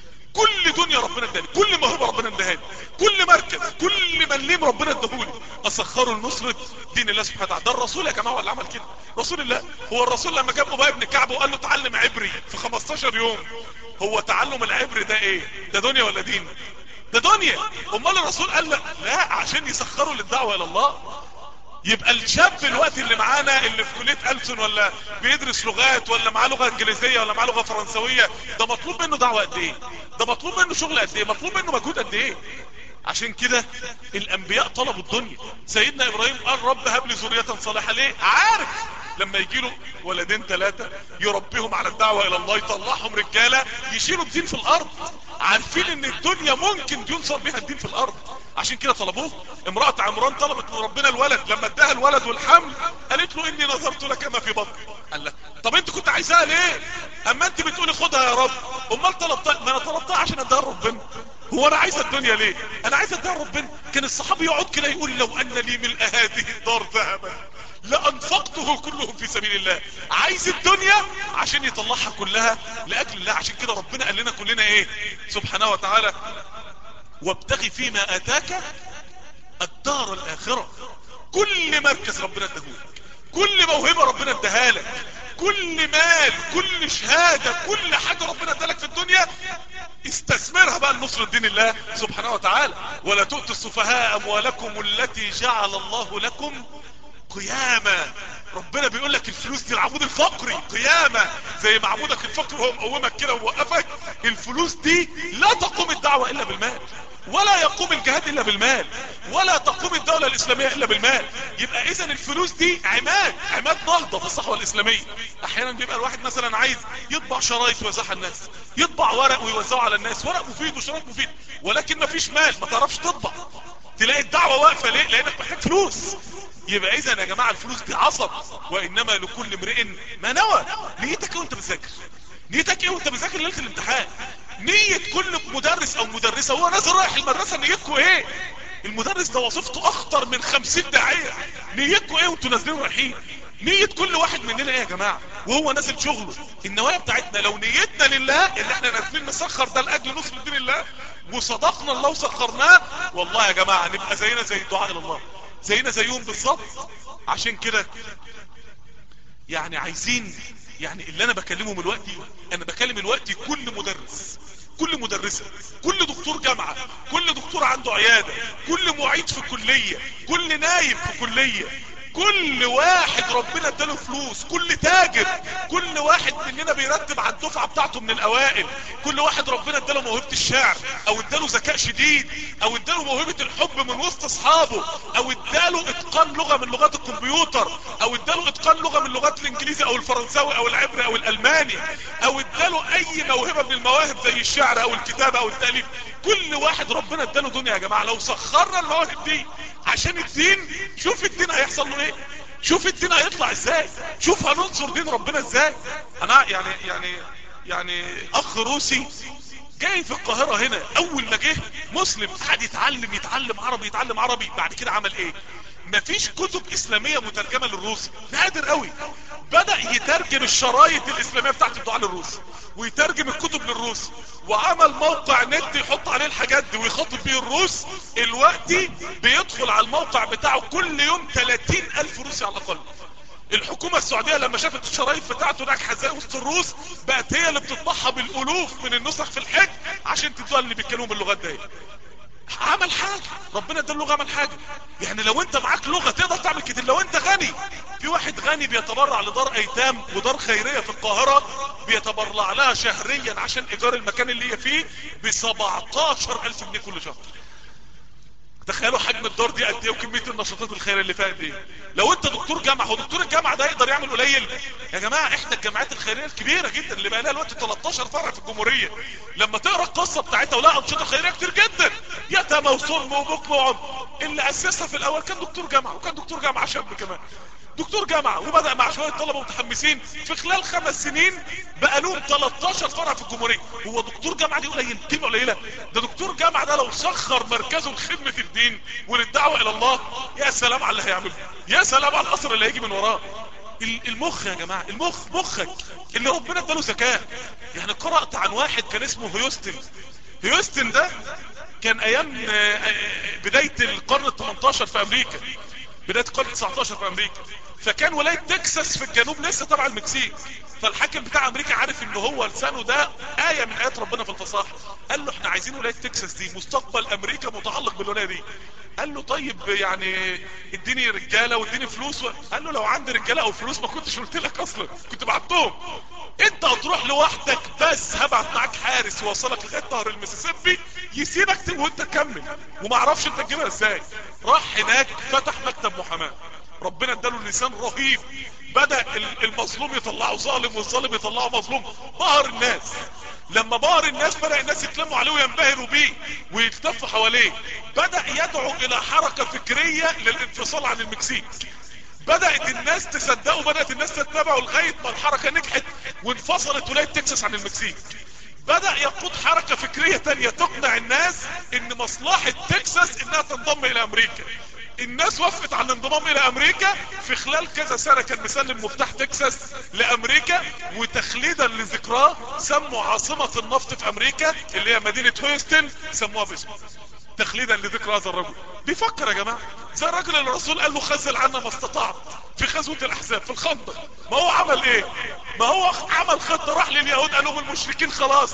كل دنيا ربنا اداني، كل موهبه ربنا اداني، كل مركز، كل مليم ربنا اداهولي اسخره لنصرة دين الله سبحانه وتعالى. ده الرسول يا جماعه هو اللي عمل كده. رسول الله. هو الرسول لما جاب ابي بن كعب وقال له اتعلم عبري في 15 يوم، هو تعلم العبري ده ايه؟ ده دنيا ولا دين؟ ده دنيا. امال الرسول قال لا عشان يسخروا للدعوه الى الله. يبقى الشاب الوقت اللي معانا اللي في كلية ألسن ولا بيدرس لغات ولا معاه لغة انجليزية ولا معاه لغة فرنسوية، ده مطلوب منه دعوة قد ايه؟ ده مطلوب منه شغل قد ايه؟ مطلوب منه مجهود قد ايه؟ عشان كده الانبياء طلبوا الدنيا. سيدنا ابراهيم قال رب هب لي ذرية صالحة. ليه؟ عارف لما يجي له ولدين 3 يربيهم على الدعوة الى الله، يطلعهم رجالة يشيلوا الدين في الارض، عارفين ان الدنيا ممكن ينصر بها الدين في الارض. عشان كده طلبوه. امرأة عمران طلبت من ربنا الولد، لما اداها الولد والحمل قالت له اني نظرت لك ما في بطني. قال لك طب انت كنت عايزاها ليه؟ اما انت بتقولي خدها يا رب، امال طلبتها؟ ما انا طلبتها عشان اداها ربنا. هو انا عايز الدنيا ليه؟ انا عايز اداها ربنا. كان الصحابي يقعد كده يقول لو ان لي ملء هذه الدار ذهبا لانفقته كله في سبيل الله. عايز الدنيا عشان يطلعها كلها لاجل الله. عشان كده ربنا قال لنا كلنا ايه سبحانه وتعالى؟ وابتغي فيما اتاك الدار الاخرة. كل مركز ربنا اداهولك، كل موهبة ربنا اداها لك، كل مال، كل شهادة، كل حاجة ربنا ادالك في الدنيا استثمرها بقى لنصر الدين الله سبحانه وتعالى. ولا تؤتوا السفهاء اموالكم التي جعل الله لكم قيامة. ربنا بيقول لك الفلوس دي العمود الفقري قيامة، زي ما عمودك الفقري هو مقومك كده ووقفك. الفلوس دي لا تقوم الدعوة الا بالمال، ولا يقوم الجهاد الا بالمال، ولا تقوم الدولة الاسلامية الا بالمال. يبقى اذا الفلوس دي عماد نهضة في الصحوة الاسلامية. احيانا بيبقى الواحد مثلا عايز يطبع شرايط ويوزعها الناس، يطبع ورق ويوزعه على الناس، ورق مفيد وشرايط مفيد، ولكن مفيش مال، ما تعرفش تطبع. تلاقي الدعوة واقفة ليه؟ لانك محتاج فلوس. يبقى اذا يا جماعة الفلوس دي عصب، وانما لكل امرئ ما نوى. نيتك ايه وانت بتذاكر؟ نيتك ايه وانت بتذاكر ليلة الامتحان؟ نية كل مدرس او مدرسة هو نازل رايح المدرسة نيتكم ايه؟ المدرس ده وظيفته اخطر من 50 داعية. نيتكم ايه وانتوا نازلين رايحين؟ نية كل واحد مننا ايه يا جماعة وهو نازل شغله؟ النوايا بتاعتنا لو نيتنا لله ان احنا نازلين نسخر ده لاجل نصر دين الله وصدقنا الله وسخرناه، والله يا جماعة نبقى زينا زي الدعاء الى الله، زينا زيهم بالظبط. عشان كده يعني عايزين، يعني اللي انا بكلمه من دلوقتي، انا بكلم دلوقتي كل مدرس، كل مدرسة، كل دكتور جامعة، كل دكتور عنده عيادة، كل معيد في كلية، كل نايب في كلية، كل واحد ربنا اداله فلوس، كل تاجر، كل واحد مننا بيرتب على الدفعة بتاعته من الاوائل، كل واحد ربنا اداله موهبة الشعر، او اداله ذكاء شديد، او اداله موهبة الحب من وسط اصحابه، او اداله اتقان لغة من لغات الكمبيوتر، او اداله اتقان لغة من لغات الانجليزي او الفرنساوي او العبري او الالماني، او اداله اي موهبة من المواهب زي الشعر او الكتابة او التأليف. كل واحد ربنا اداله دنيا يا جماعة. لو سخرنا المواهب دي عشان الدين، شوف الدين هيحصل له ايه، شوف الدين هيطلع ازاي، شوف هننصر دين ربنا ازاي. انا يعني اخ روسي جاي في القاهرة هنا، اول ما جه مسلم قعد يتعلم عربي. بعد كده عمل ايه؟ مفيش كتب اسلامية مترجمة للروسي، نادر قوي. بدأ يترجم الشرايط الاسلامية بتاعت الدعاء للروس، ويترجم الكتب للروس، وعمل موقع نت يحط عليه الحاجات دي ويخاطب بيه الروس. الوقتي بيدخل على الموقع بتاعه كل يوم 30,000 روسي على الاقل. الحكومة السعودية لما شافت الشرايط بتاعته ناجحة ازاي وسط الروس، بقت هي اللي بتطبعها بالالوف من النسخ في الحج عشان تدوها اللي بيتكلموا باللغات دي. عمل حاجة، ربنا ادى اللغة عمل حاجة. يعني لو انت معاك لغة تقدر تعمل كتير. لو انت غني، في واحد غني بيتبرع لدار ايتام ودار خيرية في القاهرة، بيتبرع لها شهريا عشان ايجار المكان اللي هي فيه ب17,000 جنيه كل شهر. تخيلوا حجم الدار دي قد ايه وكميه النشاطات الخيريه اللي فيها قد ايه. لو انت دكتور جامعه، هو دكتور الجامعه ده يقدر يعمل قليل؟ يا جماعه احنا الجامعات الخيريه الكبيره جدا اللي بقى لها دلوقتي 13 فرع في الجمهوريه، لما تقرا القصه بتاعتها ولا انشطه خيريه كتير جدا، يتامى وصلب وبكم وعم. اللي اسسها في الاول كان دكتور جامعه، وكان دكتور جامعه شاب كمان، دكتور جامعة، وبدأ مع شوية طلبة متحمسين. في خلال 5 سنين بقى لهم 13 فرع في الجمهورية. هو دكتور جامعة دي قليل؟ كلمة قليلة؟ ده دكتور جامعة ده لو سخر مركزه لخدمة الدين وللدعوة الى الله، يا سلام على اللي هيعمله، يا سلام على القصر اللي هيجي من وراه. المخ يا جماعة، مخك اللي ربنا اداله ذكاء. يعني قرأت عن واحد كان اسمه هيوستن ده كان ايام بداية القرن ال18 في امريكا، بداية القرن ال19 في امريكا. فكان ولاية تكساس في الجنوب لسه تبع المكسيك. فالحاكم بتاع امريكا عارف ان هو لسانه ده آية من آيات ربنا في الفصاحة، قال له احنا عايزين ولاية تكساس دي، مستقبل امريكا متعلق بالولاية دي. قال له طيب يعني اديني رجالة واديني فلوس قال له لو عندي رجالة او فلوس ما كنتش قلت لك اصلا، كنت بعتهم. انت هتروح لوحدك، بس هبعت معاك حارس يوصلك لغاية نهر المسيسيبي يسيبك وانت تكمل، وما اعرفش انت تجيبها ازاي. راح هناك فتح مكتب محاماة، ربنا اداله لسان رهيب، بدأ المظلوم يطلعه ظالم والظالم يطلعه مظلوم. بهر الناس، لما بهر الناس بدأ الناس يتلموا عليه وينبهروا بيه ويلتفوا حواليه. بدأ يدعو الى حركة فكرية للانفصال عن المكسيك. بدأت الناس تصدقه، بدأت الناس تتبعه لغاية ما الحركة نجحت وانفصلت ولاية تكساس عن المكسيك. بدأ يقود حركة فكرية تانية تقنع الناس ان مصلحة تكساس انها تنضم الى امريكا. الناس وافقت على الانضمام الى امريكا. في خلال كذا سنة كان مسلم مفتاح تكساس لامريكا، وتخليدا لذكراه سموا عاصمة النفط في امريكا اللي هي مدينة هيوستن سموها باسمه، تخليدا لذكر هذا الرجل. بيفكر يا جماعة زي الرجل اللي الرسول قال له خزل عنا ما استطعت في غزوة الاحزاب في الخندق. ما هو عمل ايه؟ ما هو عمل خطة، راح لليهود قال لهم المشركين خلاص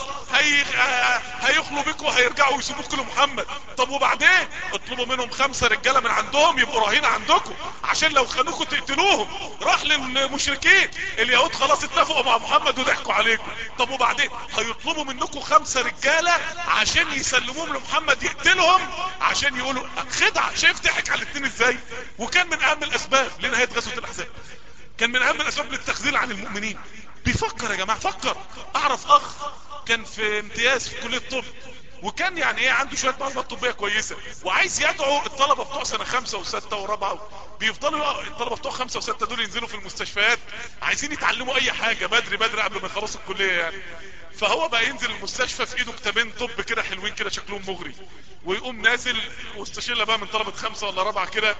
هيخلوا بكم وهيرجعوا ويسيبوكم لمحمد. طب وبعدين اطلبوا منهم 5 رجالة من عندهم يبقوا رهينة عندكم عشان لو خانوكم تقتلوهم. راح للمشركين، اليهود خلاص اتفقوا مع محمد وضحكوا عليكم. طب وبعدين هيطلبوا منكم 5 رجالة عشان يسلموهم لمحمد يقتلهم عشان يقولوا خدعة. شايف ضحك على الاثنين ازاي؟ وكان من اهم الاسباب لنهاية غزوة الاحزاب، كان من اهم الاسباب للتخذيل عن المؤمنين. بيفكر يا جماعة، فكر. اعرف اخ كان في امتياز في كلية الطب، وكان يعني ايه عنده شوية معلومات طبية كويسة، وعايز يدعو الطلبة بتوع سنة 5 و6 و4. بيفضلوا الطلبة بتوع 5 و6 دول ينزلوا في المستشفيات عايزين يتعلموا اي حاجة بدري قبل ما يخلصوا الكلية يعني. فهو بقى ينزل المستشفى في ايده كتابين طب كده حلوين كده شكلهم مغري، ويقوم نازل واستشيله بقى من طلبة 5 ولا 4 كده،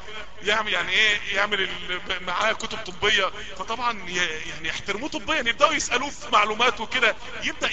يعمل معاه كتب طبية. فطبعا يعني يحترموه طبيا، يبدأوا يسألوه في معلومات وكده، يبدأ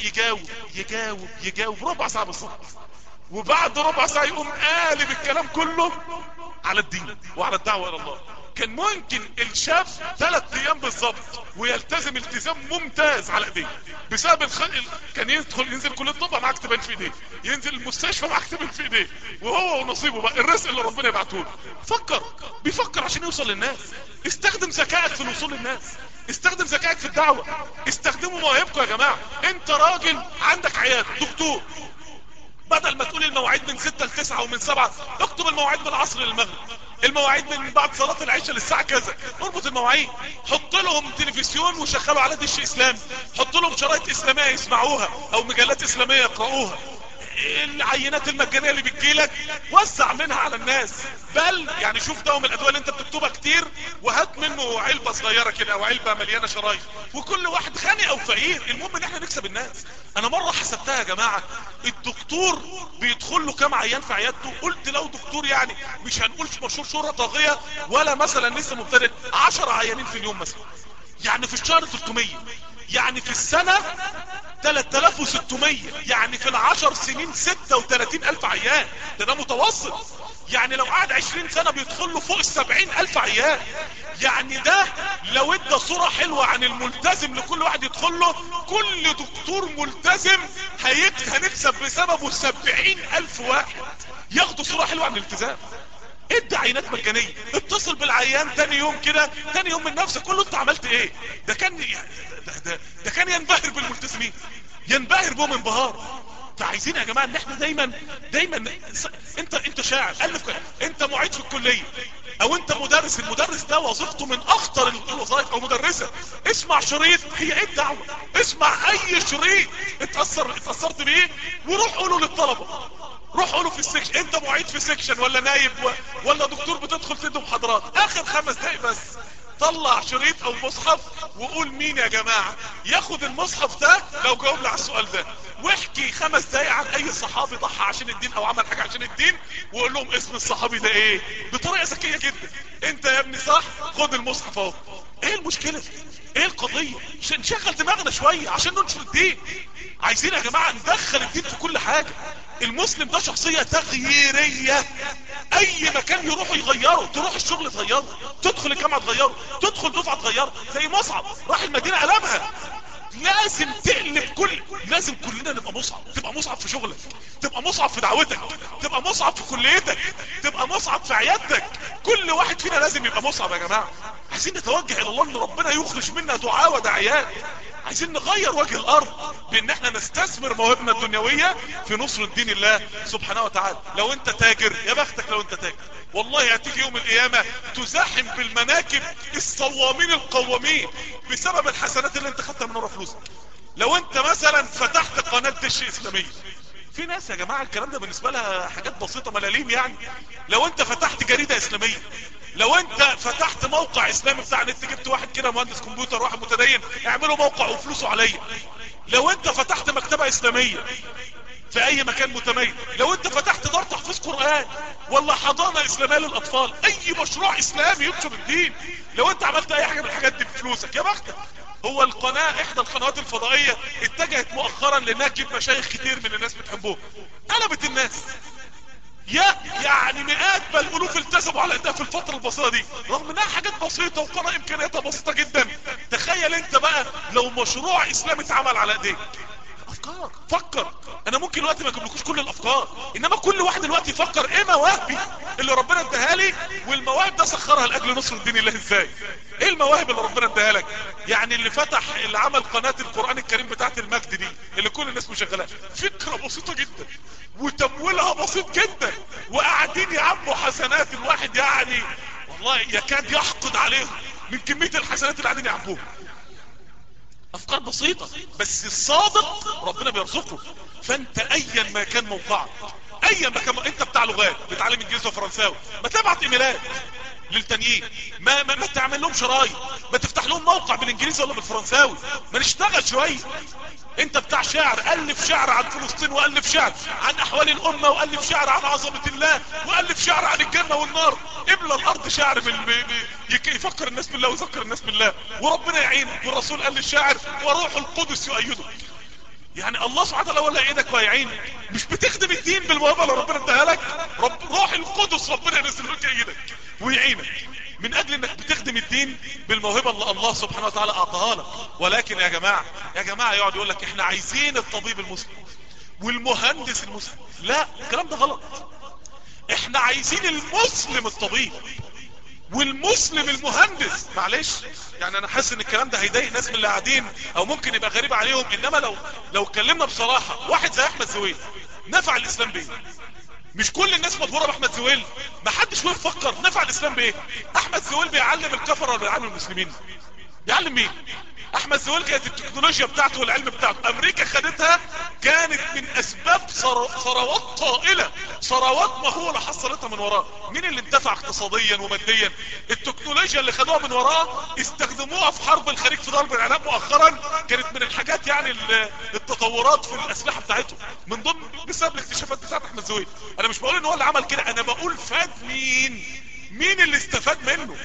يجاوب ربع ساعة بالظبط. وبعد ربع ساعة يقوم قالب الكلام كله على الدين وعلى الدعوة الى الله. كان ممكن الشاب 3 ايام بالظبط ويلتزم التزام ممتاز على ايديه بسبب كان ينزل كل الطب معاه كتابين في ايديه، ينزل المستشفى معاه كتابين في ايديه، وهو ونصيبه بقى الرزق اللي ربنا يبعته له. بيفكر عشان يوصل للناس. استخدم ذكائك في الوصول للناس، استخدم ذكائك في الدعوة، استخدموا مواهبكم يا جماعة. انت راجل عندك عيادة دكتور، بدل ما تقول المواعيد من 6 ل 9 ومن 7، اكتب المواعيد من العصر للمغرب، المواعيد من بعد صلاة العشاء للساعة كذا. اربط المواعيد، حط لهم تلفزيون وشغلوا على دش اسلام، حط لهم شرايط اسلامية يسمعوها او مجلات اسلامية يقرأوها. العينات المجانية اللي بتجيلك وزع منها على الناس، بل يعني شوف دوام الادوية اللي انت بتكتبها كتير وهات منه علبة صغيرة كده او علبة مليانة شرايط، وكل واحد غني او فقير، المهم ان احنا نكسب الناس. انا مرة حسبتها يا جماعة، الدكتور بيدخل له كام عيان في عيادته؟ قلت لو دكتور يعني مش هنقولش مشهور شهرة طاغية ولا مثلا لسه مبتدئ، 10 عيانين في اليوم مثلا. يعني في الشهر 300، يعني في السنة 3600، يعني في ال10 سنين 36,000 عيان. ده متوسط. يعني لو قعد 20 سنة بيدخل له فوق 70,000 عيان. يعني ده لو ادى صورة حلوة عن الملتزم لكل واحد يدخل له، كل دكتور ملتزم هنكسب بسببه 70,000 واحد ياخدوا صورة حلوة عن الالتزام. ادي عينات مجانية، اتصل بالعيان تاني يوم كده، تاني يوم من نفسك كله انت عملت ايه. ده كان ده كان ينبهر بالملتزمين، ينبهر بهم انبهار. فعايزين يا جماعة ان احنا دايما انت شاعر الف انت معيد في الكلية او انت مدرس، المدرس ده وظيفته من اخطر الوظائف، او مدرسة. اسمع شريط، هي ايه الدعوة؟ اسمع اي شريط اتأثرت بيه وروح قوله للطلبة، روح قوله في السكشن. انت معيد في سكشن ولا نايب ولا دكتور بتدخل تدي محاضرات، اخر 5 دقايق بس طلع شريط او مصحف وقول مين يا جماعة ياخد المصحف ده لو جاوب لي على السؤال ده، واحكي 5 دقايق عن اي صحابي ضحى عشان الدين او عمل حاجة عشان الدين، وقول لهم اسم الصحابي ده ايه بطريقة ذكية جدا. انت يا ابني صح، خد المصحف اهو. ايه المشكلة؟ ايه القضية؟ نشغل دماغنا شوية عشان ننشر الدين. عايزين يا جماعة ندخل الدين في كل حاجة. المسلم ده شخصية تغييرية، اي مكان يروح يغيره، تروح الشغل تغيره، تدخل الجامعة تغيره، تدخل دفعة تغيره. زي مصعب راح المدينة قلبها. لازم تقلب لازم كلنا نبقى مصعب. تبقى مصعب في شغلك، تبقى مصعب في دعوتك، تبقى مصعب في كليتك، تبقى مصعب في عيادتك. كل واحد فينا لازم يبقى مصعب يا جماعة. عايزين نتوجه الى الله ان ربنا يخرج منا دعاء وداعيات. عايزين نغير وجه الارض بان احنا نستثمر مواهبنا الدنيوية في نصر الدين الله سبحانه وتعالى. لو انت تاجر يا بختك، لو انت تاجر والله هتيجي يوم القيامة تزاحم بالمناكب الصوامين القوامين بسبب الحسنات اللي انت خدتها من ورا فلوسك. لو انت مثلا فتحت قناة دش اسلامية، في ناس يا جماعة الكلام ده بالنسبة لها حاجات بسيطة ملاليم يعني. لو انت فتحت جريدة اسلامية، لو انت فتحت موقع اسلامي بتاع نت، جبت واحد كده مهندس كمبيوتر، واحد متدين اعملوا موقع وفلوسه عليا. لو انت فتحت مكتبة اسلامية في اي مكان متميز، لو انت فتحت دار تحفيظ قرآن ولا حضانة اسلامية للاطفال، اي مشروع اسلامي ينشر الدين، لو انت عملت اي حاجة من الحاجات دي بفلوسك يا بختك. هو القناة احدى القنوات الفضائية اتجهت مؤخرا لانها تجيب مشايخ كتير من الناس بتحبوه، قلبت الناس. يعني مئات بل الوف التزموا على ايدها في الفترة البسيطة دي، رغم انها حاجات بسيطة وقناة امكانياتها بسيطة جدا. تخيل انت بقى لو مشروع اسلامي اتعمل على ايديك. افكار، فكر. انا ممكن دلوقتي ما اجيبلكوش كل الافكار، انما كل واحد دلوقتي يفكر ايه مواهبي اللي ربنا اداها لي، والمواهب ده سخرها لاجل نصر الدين الله ازاي. ايه المواهب اللي ربنا اداها لك؟ يعني اللي عمل قناة القرآن الكريم بتاعت المجد دي اللي كل الناس مشغلها، فكرة بسيطة جدا وتمويلها بسيط جدا، وقاعدين يعبوا حسنات الواحد يعني والله يكاد يحقد عليهم من كمية الحسنات اللي قاعدين يعبوها. افكار بسيطة بس الصادق ربنا بيرزقه. فانت ايا ما كان موقعك، ايا ما كان انت بتاع لغات بتعلم انجليزي وفرنساوي، ما تبعت ايميلات للتانيين، ما تعمل لهم شرايط، ما تفتح لهم موقع بالانجليزي ولا بالفرنساوي، ما نشتغل شوية. انت بتاع شعر، الف شعر عن فلسطين، والف شعر عن احوال الامة، والف شعر عن عظمة الله، والف شعر عن الجنة والنار. املى الارض شعر يفكر الناس بالله ويذكر الناس بالله، وربنا يعينك. والرسول قال للشاعر وروح القدس يؤيده. يعني الله سبحانه وتعالى ولا يعينك ويعينك. مش بتخدم الدين بالموهبة اللي ربنا اداها لك، روح القدس ربنا ينزل لك يأيدك ويعينك من اجل انك بتخدم الدين بالموهبة اللي الله سبحانه وتعالى اعطاها لك. ولكن يا جماعة يقعد يقول لك احنا عايزين الطبيب المسلم والمهندس المسلم. لا، الكلام ده غلط. احنا عايزين المسلم الطبيب والمسلم المهندس. معلش يعني انا حاسس ان الكلام ده هيضايق ناس من اللي قاعدين او ممكن يبقى غريب عليهم، انما لو اتكلمنا بصراحة، واحد زي احمد زويل نفع الاسلام بايه؟ مش كل الناس مبهورة باحمد زويل؟ ما حدش وين فكر نفع الاسلام بايه؟ احمد زويل بيعلم الكفر ولا بيعلم المسلمين؟ بيعلم مين؟ احمد زويل كانت التكنولوجيا بتاعته والعلم بتاعته امريكا خدتها، كانت من اسباب ثروات طائلة، ثروات مهولة حصلتها من وراه. مين اللي انتفع اقتصاديا وماديا؟ التكنولوجيا اللي خدوها من وراه استخدموها في حرب الخليج في ضرب العراق مؤخرا، كانت من الحاجات يعني التطورات في الاسلحة بتاعتهم من ضمن بسبب الاكتشافات بتاعت احمد زويل. انا مش بقول ان هو اللي عمل كده، انا بقول فاد مين اللي استفاد منه.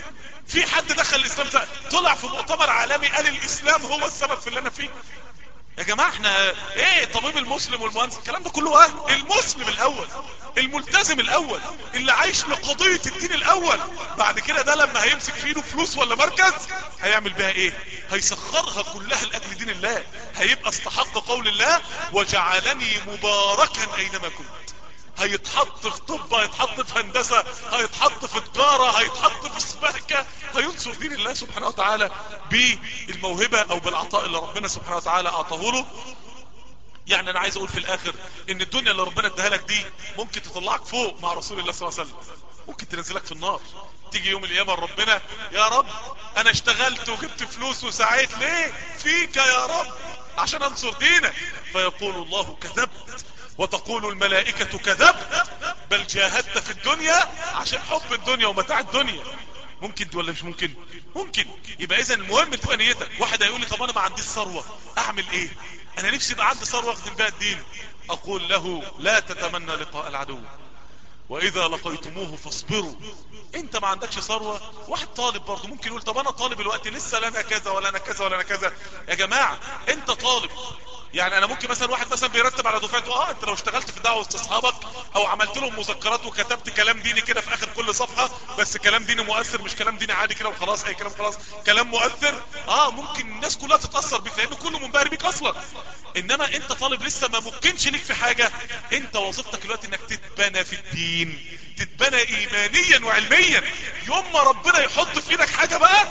في حد دخل الاسلام طلع في مؤتمر عالمي قال الاسلام هو السبب في اللي انا فيه؟ يا جماعة احنا ايه طبيب المسلم والمهندس الكلام ده كله وهم. المسلم الاول، الملتزم الاول، اللي عايش لقضية الدين الاول، بعد كده ده لما هيمسك في ايده فلوس ولا مركز هيعمل بها ايه؟ هيسخرها كلها لاجل دين الله، هيبقى استحق قول الله وجعلني مباركا اينما كنت. هيتحط في طب، هيتحط في هندسة، هيتحط في تجارة، هيتحط في سباكة، هينصر دين الله سبحانه وتعالى بالموهبة او بالعطاء اللي ربنا سبحانه وتعالى اعطاه له. يعني انا عايز اقول في الاخر ان الدنيا اللي ربنا اداها لك دي ممكن تطلعك فوق مع رسول الله صلى الله عليه وسلم، ممكن تنزلك في النار. تيجي يوم القيامة ربنا يا رب انا اشتغلت وجبت فلوس وسعيت ليه؟ فيك يا رب عشان انصر دينك. فيقول الله كذبت، وتقول الملائكة كذبت، بل جاهدت في الدنيا عشان حب الدنيا ومتاع الدنيا. ممكن ولا مش ممكن؟ ممكن. يبقى اذا المهم تبقى نيتك. واحد هيقول لي طب انا ما عنديش ثروة اعمل ايه؟ انا نفسي يبقى عندي ثروة اخدم بها الدين. اقول له لا تتمنى لقاء العدو، واذا لقيتموه فاصبروا. انت ما عندكش ثروة. واحد طالب برضه ممكن يقول طب انا طالب الوقت لسه لا انا كذا ولا انا كذا ولا انا كذا. يا جماعة انت طالب، يعني انا ممكن مثلا واحد مثلا بيرتب على دفعته، انت لو اشتغلت في الدعوه وسط اصحابك او عملت لهم مذكرات وكتبت كلام ديني كده في اخر كل صفحه، بس كلام ديني مؤثر مش كلام ديني عادي كده وخلاص اي كلام خلاص، كلام مؤثر، ممكن الناس كلها تتاثر بيك لان كله منبهر بيك اصلا. انما انت طالب لسه ما ممكنش ليك في حاجه. انت وظيفتك دلوقتي انك تتبنى في الدين، تتبنى ايمانيا وعلميا. يوم ما ربنا يحط في ايدك حاجه بقى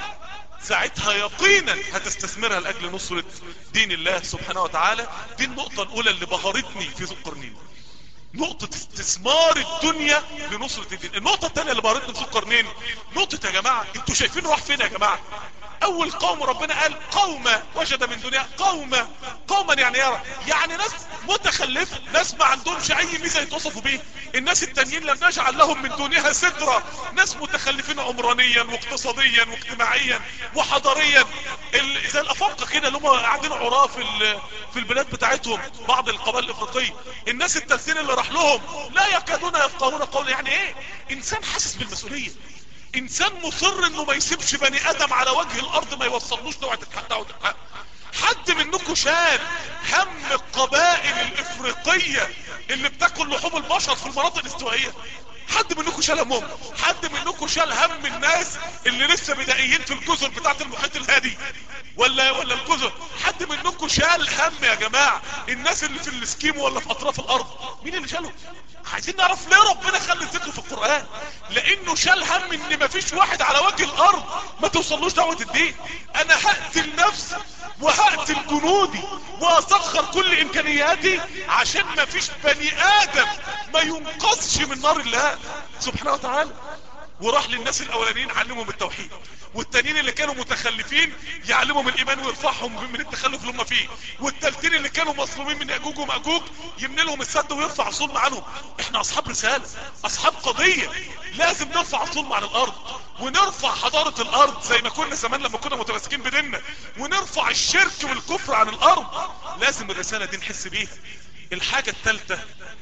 ساعتها يقينا هتستثمرها لاجل نصرة دين الله سبحانه وتعالى. دي النقطة الاولى اللي بهرتني في ذو القرنين، نقطة استثمار الدنيا لنصرة الدين. النقطة الثانية اللي بهرتني في ذو القرنين نقطة يا جماعة انتوا شايفين راح فين يا جماعة؟ اول قوم ربنا قال قوم وجد من دنيا قوما يعني يرى، يعني ناس متخلفة، ناس ما عندهمش اي ميزة يتوصفوا بيه. الناس التانيين لم نجعل لهم من دونها سترة، ناس متخلفين عمرانيا واقتصاديا واجتماعيا وحضاريا، زي الافارقة كده اللي هم قاعدين عراة في البلاد بتاعتهم، بعض القبائل الافريقية. الناس التالتين اللي راح لهم لا يكادون يفقهون قولا. يعني ايه؟ انسان حاسس بالمسؤولية، انسان مصر انه ما يسيبش بني ادم على وجه الارض ما يوصلوش دعوة الحق. حد منكم شال هم القبائل الافريقية اللي بتاكل لحوم البشر في المناطق الاستوائية؟ حد منكم شال همهم؟ حد منكم شال هم الناس اللي لسه بدائيين في الجزر بتاعت المحيط الهادي ولا الجزر؟ حد منكم شال هم يا جماعة الناس اللي في الاسكيم ولا في اطراف الارض؟ مين اللي شالهم؟ عايزين نعرف ليه ربنا خلى ذكره في القرآن. لانه شال هم ان مفيش واحد على وجه الارض ما توصلوش دعوة الدين. انا هقتل نفسي وهقتل جنودي واسخر كل امكانياتي عشان مفيش بني ادم ما ينقذش من نار الله سبحانه وتعالى. وراح للناس الاولانيين علمهم التوحيد، والتانيين اللي كانوا متخلفين يعلمهم الايمان ويرفعهم من التخلف اللي هم فيه، والتالتين اللي كانوا مظلومين من ياجوج وماجوج يمني لهم السد ويرفع ظلم عنهم. احنا اصحاب رسالة، اصحاب قضية، لازم نرفع الظلم عن الارض ونرفع حضارة الارض زي ما كنا زمان لما كنا متمسكين بديننا، ونرفع الشرك والكفر عن الارض. لازم الرسالة دي نحس بيها. الحاجة الثالثة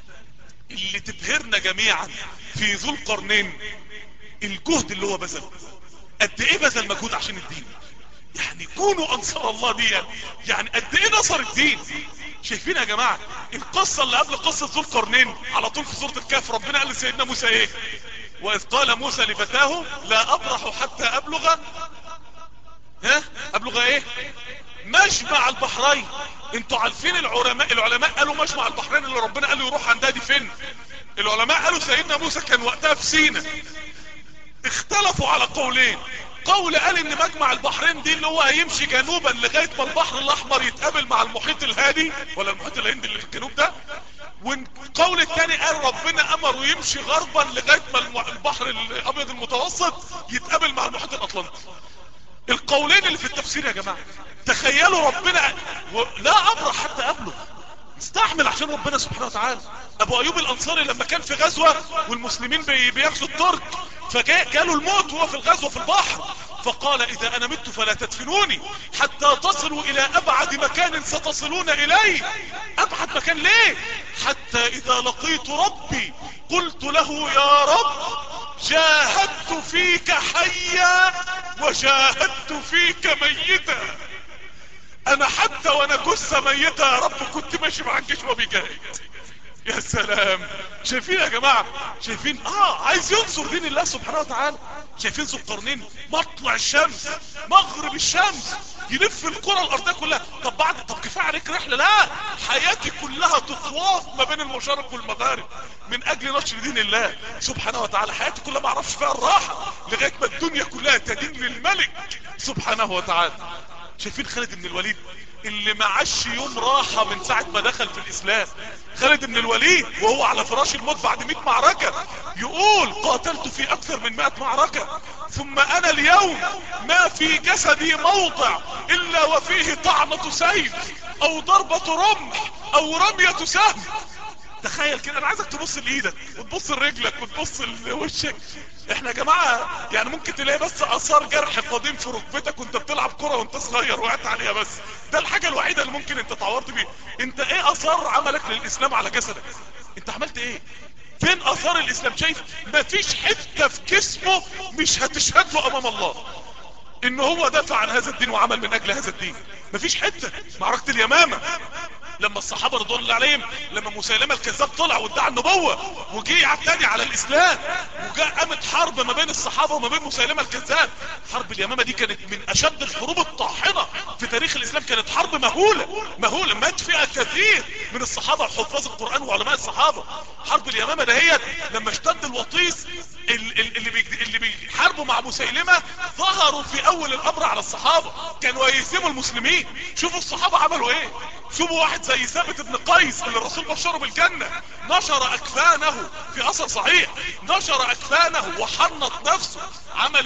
اللي تبهرنا جميعا في ذو القرنين الجهد اللي هو بذل. قد ايه بذل مجهود عشان الدين؟ يعني كونوا انصار الله دي، يعني قد ايه نصر الدين. شايفين يا جماعة القصة اللي قبل قصة ذو القرنين على طول في سورة الكهف ربنا قال لسيدنا موسى ايه؟ واذ قال موسى لفتاه لا ابرح حتى ابلغ ابلغ ايه؟ مجمع البحرين. انتوا عارفين العلماء قالوا مجمع البحرين اللي ربنا قال له يروح عندها دي فين؟ العلماء قالوا سيدنا موسى كان وقتها في سينا. اختلفوا على قولين. قول قال ان مجمع البحرين دي اللي هو هيمشي جنوبا لغاية ما البحر الاحمر يتقابل مع المحيط الهادي ولا المحيط الهندي اللي في الجنوب ده، والقول الثاني قال ربنا امره يمشي غربا لغاية ما البحر الابيض المتوسط يتقابل مع المحيط الاطلنطي. القولين اللي في التفسير يا جماعة. تخيلوا ربنا لا ابرح حتى ابلغ، استحمل عشان ربنا سبحانه وتعالى. ابو ايوب الانصاري لما كان في غزوة والمسلمين بيغزوا الترك فجاله الموت وهو في الغزوة في البحر، فقال اذا انا مت فلا تدفنوني حتى تصلوا الى ابعد مكان ستصلون اليه. ابعد مكان ليه؟ حتى اذا لقيت ربي قلت له يا رب جاهدت فيك حيا وجاهدت فيك ميتا. انا حتى وانا جثة ميتة يا رب كنت ماشي مع الجيش وبيجاهد. يا سلام. شايفين يا جماعة؟ شايفين؟ عايز ينصر دين الله سبحانه وتعالى. شايفين ذو القرنين مطلع الشمس مغرب الشمس يلف الكرة الارضية كلها. طب كفاية عليك رحلة؟ لا، حياتي كلها تطواف ما بين المشارق والمغارب من اجل نشر دين الله سبحانه وتعالى. حياتي كلها ما اعرفش فيها الراحة لغاية ما الدنيا كلها تدين للملك سبحانه وتعالى. شايفين خالد بن الوليد اللي معاش يوم راحة من ساعة ما دخل في الاسلام؟ خالد بن الوليد وهو على فراش الموت بعد 100 معركة يقول قاتلت في اكثر من 100 معركة، ثم انا اليوم ما في جسدي موضع الا وفيه طعنة سيف او ضربة رمح او رمية سهم. تخيل كده. انا عايزك تبص لايدك وتبص لرجلك وتبص لوشك. احنا يا جماعة يعني ممكن تلاقي بس اثار جرح قديم في ركبتك وانت بتلعب كرة وانت صغير وقعت عليها، بس ده الحاجة الوحيدة اللي ممكن انت اتعورت بيها. انت ايه اثار عملك للاسلام على جسدك؟ انت عملت ايه؟ فين اثار الاسلام؟ شايف مفيش حتة في جسمه مش هتشهد له امام الله ان هو دافع عن هذا الدين وعمل من اجل هذا الدين. مفيش حتة. معركة اليمامة لما الصحابة رضوان الله عليهم، لما مسيلمة الكذاب طلع وادعى النبوة وجي يعتدي على الاسلام وجاء قامت حرب ما بين الصحابة وما بين مسيلمة الكذاب. حرب اليمامة دي كانت من اشد الحروب الطاحنة في تاريخ الاسلام. كانت حرب مهولة مات فيها كثير من الصحابة وحفاظ القرآن وعلماء الصحابة. حرب اليمامة دهيت لما اشتد الوطيس اللي بيحاربوا مع مسيلمة ظهروا في اول الامر على الصحابة، كانوا يهزموا المسلمين. شوفوا الصحابة عملوا ايه. شوفوا واحد زي ثابت بن قيس اللي الرسول بشره بالجنة، نشر اكفانه في اثر صحيح، نشر اكفانه وحنط نفسه، عمل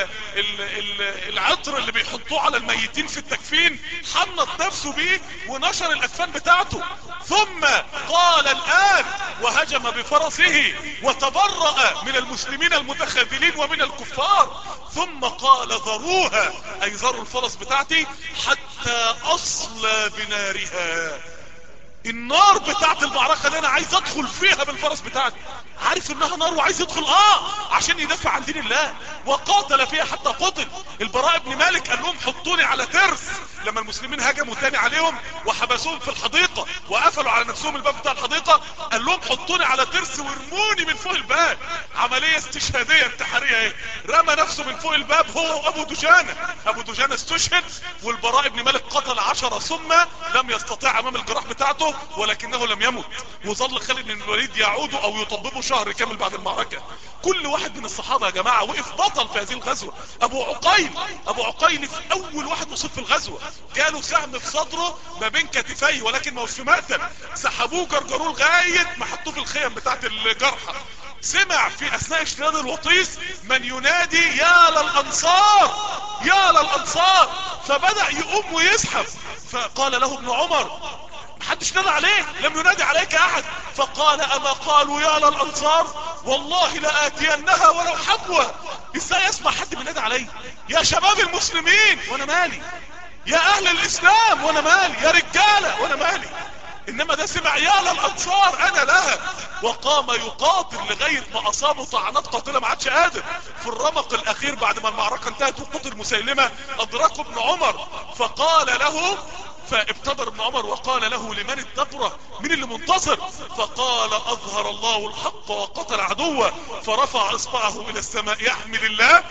العطر اللي بيحطوه على الميتين في التكفين، حنط نفسه بيه ونشر الاكفان بتاعته. ثم قال الان وهجم بفرسه وتبرأ من المسلمين المتخاذلين ومن الكفار. ثم قال ذروها، اي ذروا الفرس بتاعتي حتى اصل بنارها. النار بتاعت المعركة اللي انا عايز ادخل فيها بالفرس بتاعتي، عارف انها نار وعايز يدخل عشان يدافع عن دين الله، وقاتل فيها حتى قتل. البراء بن مالك قال لهم حطوني على ترس لما المسلمين هجموا تاني عليهم وحبسوهم في الحديقة وقفلوا على نفسهم الباب بتاع الحديقة، قال لهم حطوني على ترس وارموني من فوق الباب. عملية استشهادية انتحارية ايه. رمى نفسه من فوق الباب هو وابو دجانة. ابو دجانة استشهد والبراء بن مالك قتل 10 ثم لم يستطيع امام الجراح بتاعته ولكنه لم يمت، وظل خالد بن الوليد يعود او يطببه شهر كامل بعد المعركة. كل واحد من الصحابة يا جماعة وقف بطل في هذه الغزوة. ابو عقيل في اول واحد وصف في الغزوة جاله سهم في صدره ما بين كتفيه ولكن ما هوش في مقتل، سحبوه جرجروه لغاية ما حطوه في الخيم بتاعت الجرحى. سمع في اثناء اشتداد الوطيس من ينادي يا للانصار يا للانصار، فبدأ يقوم ويزحف. فقال له ابن عمر محدش نادى عليه، لم ينادي عليك احد. فقال اما قالوا يا للانصار والله لآتينها ولو حبوة. ازاي اسمع حد بينادي علي؟ يا شباب المسلمين وانا مالي، يا اهل الاسلام وانا مالي، يا رجالة وانا مالي. انما ده سمع يا للانصار انا لها، وقام يقاتل لغاية ما اصابه طعنات قاتلة ما عادش قادر. في الرمق الاخير بعد ما المعركة انتهت وقتل مسيلمة ادركه ابن عمر فقال له، فابتدر ابن عمر وقال له لمن الدبرة، من اللي منتصر؟ فقال اظهر الله الحق وقتل عدوه. فرفع اصبعه الى السماء يحمد الله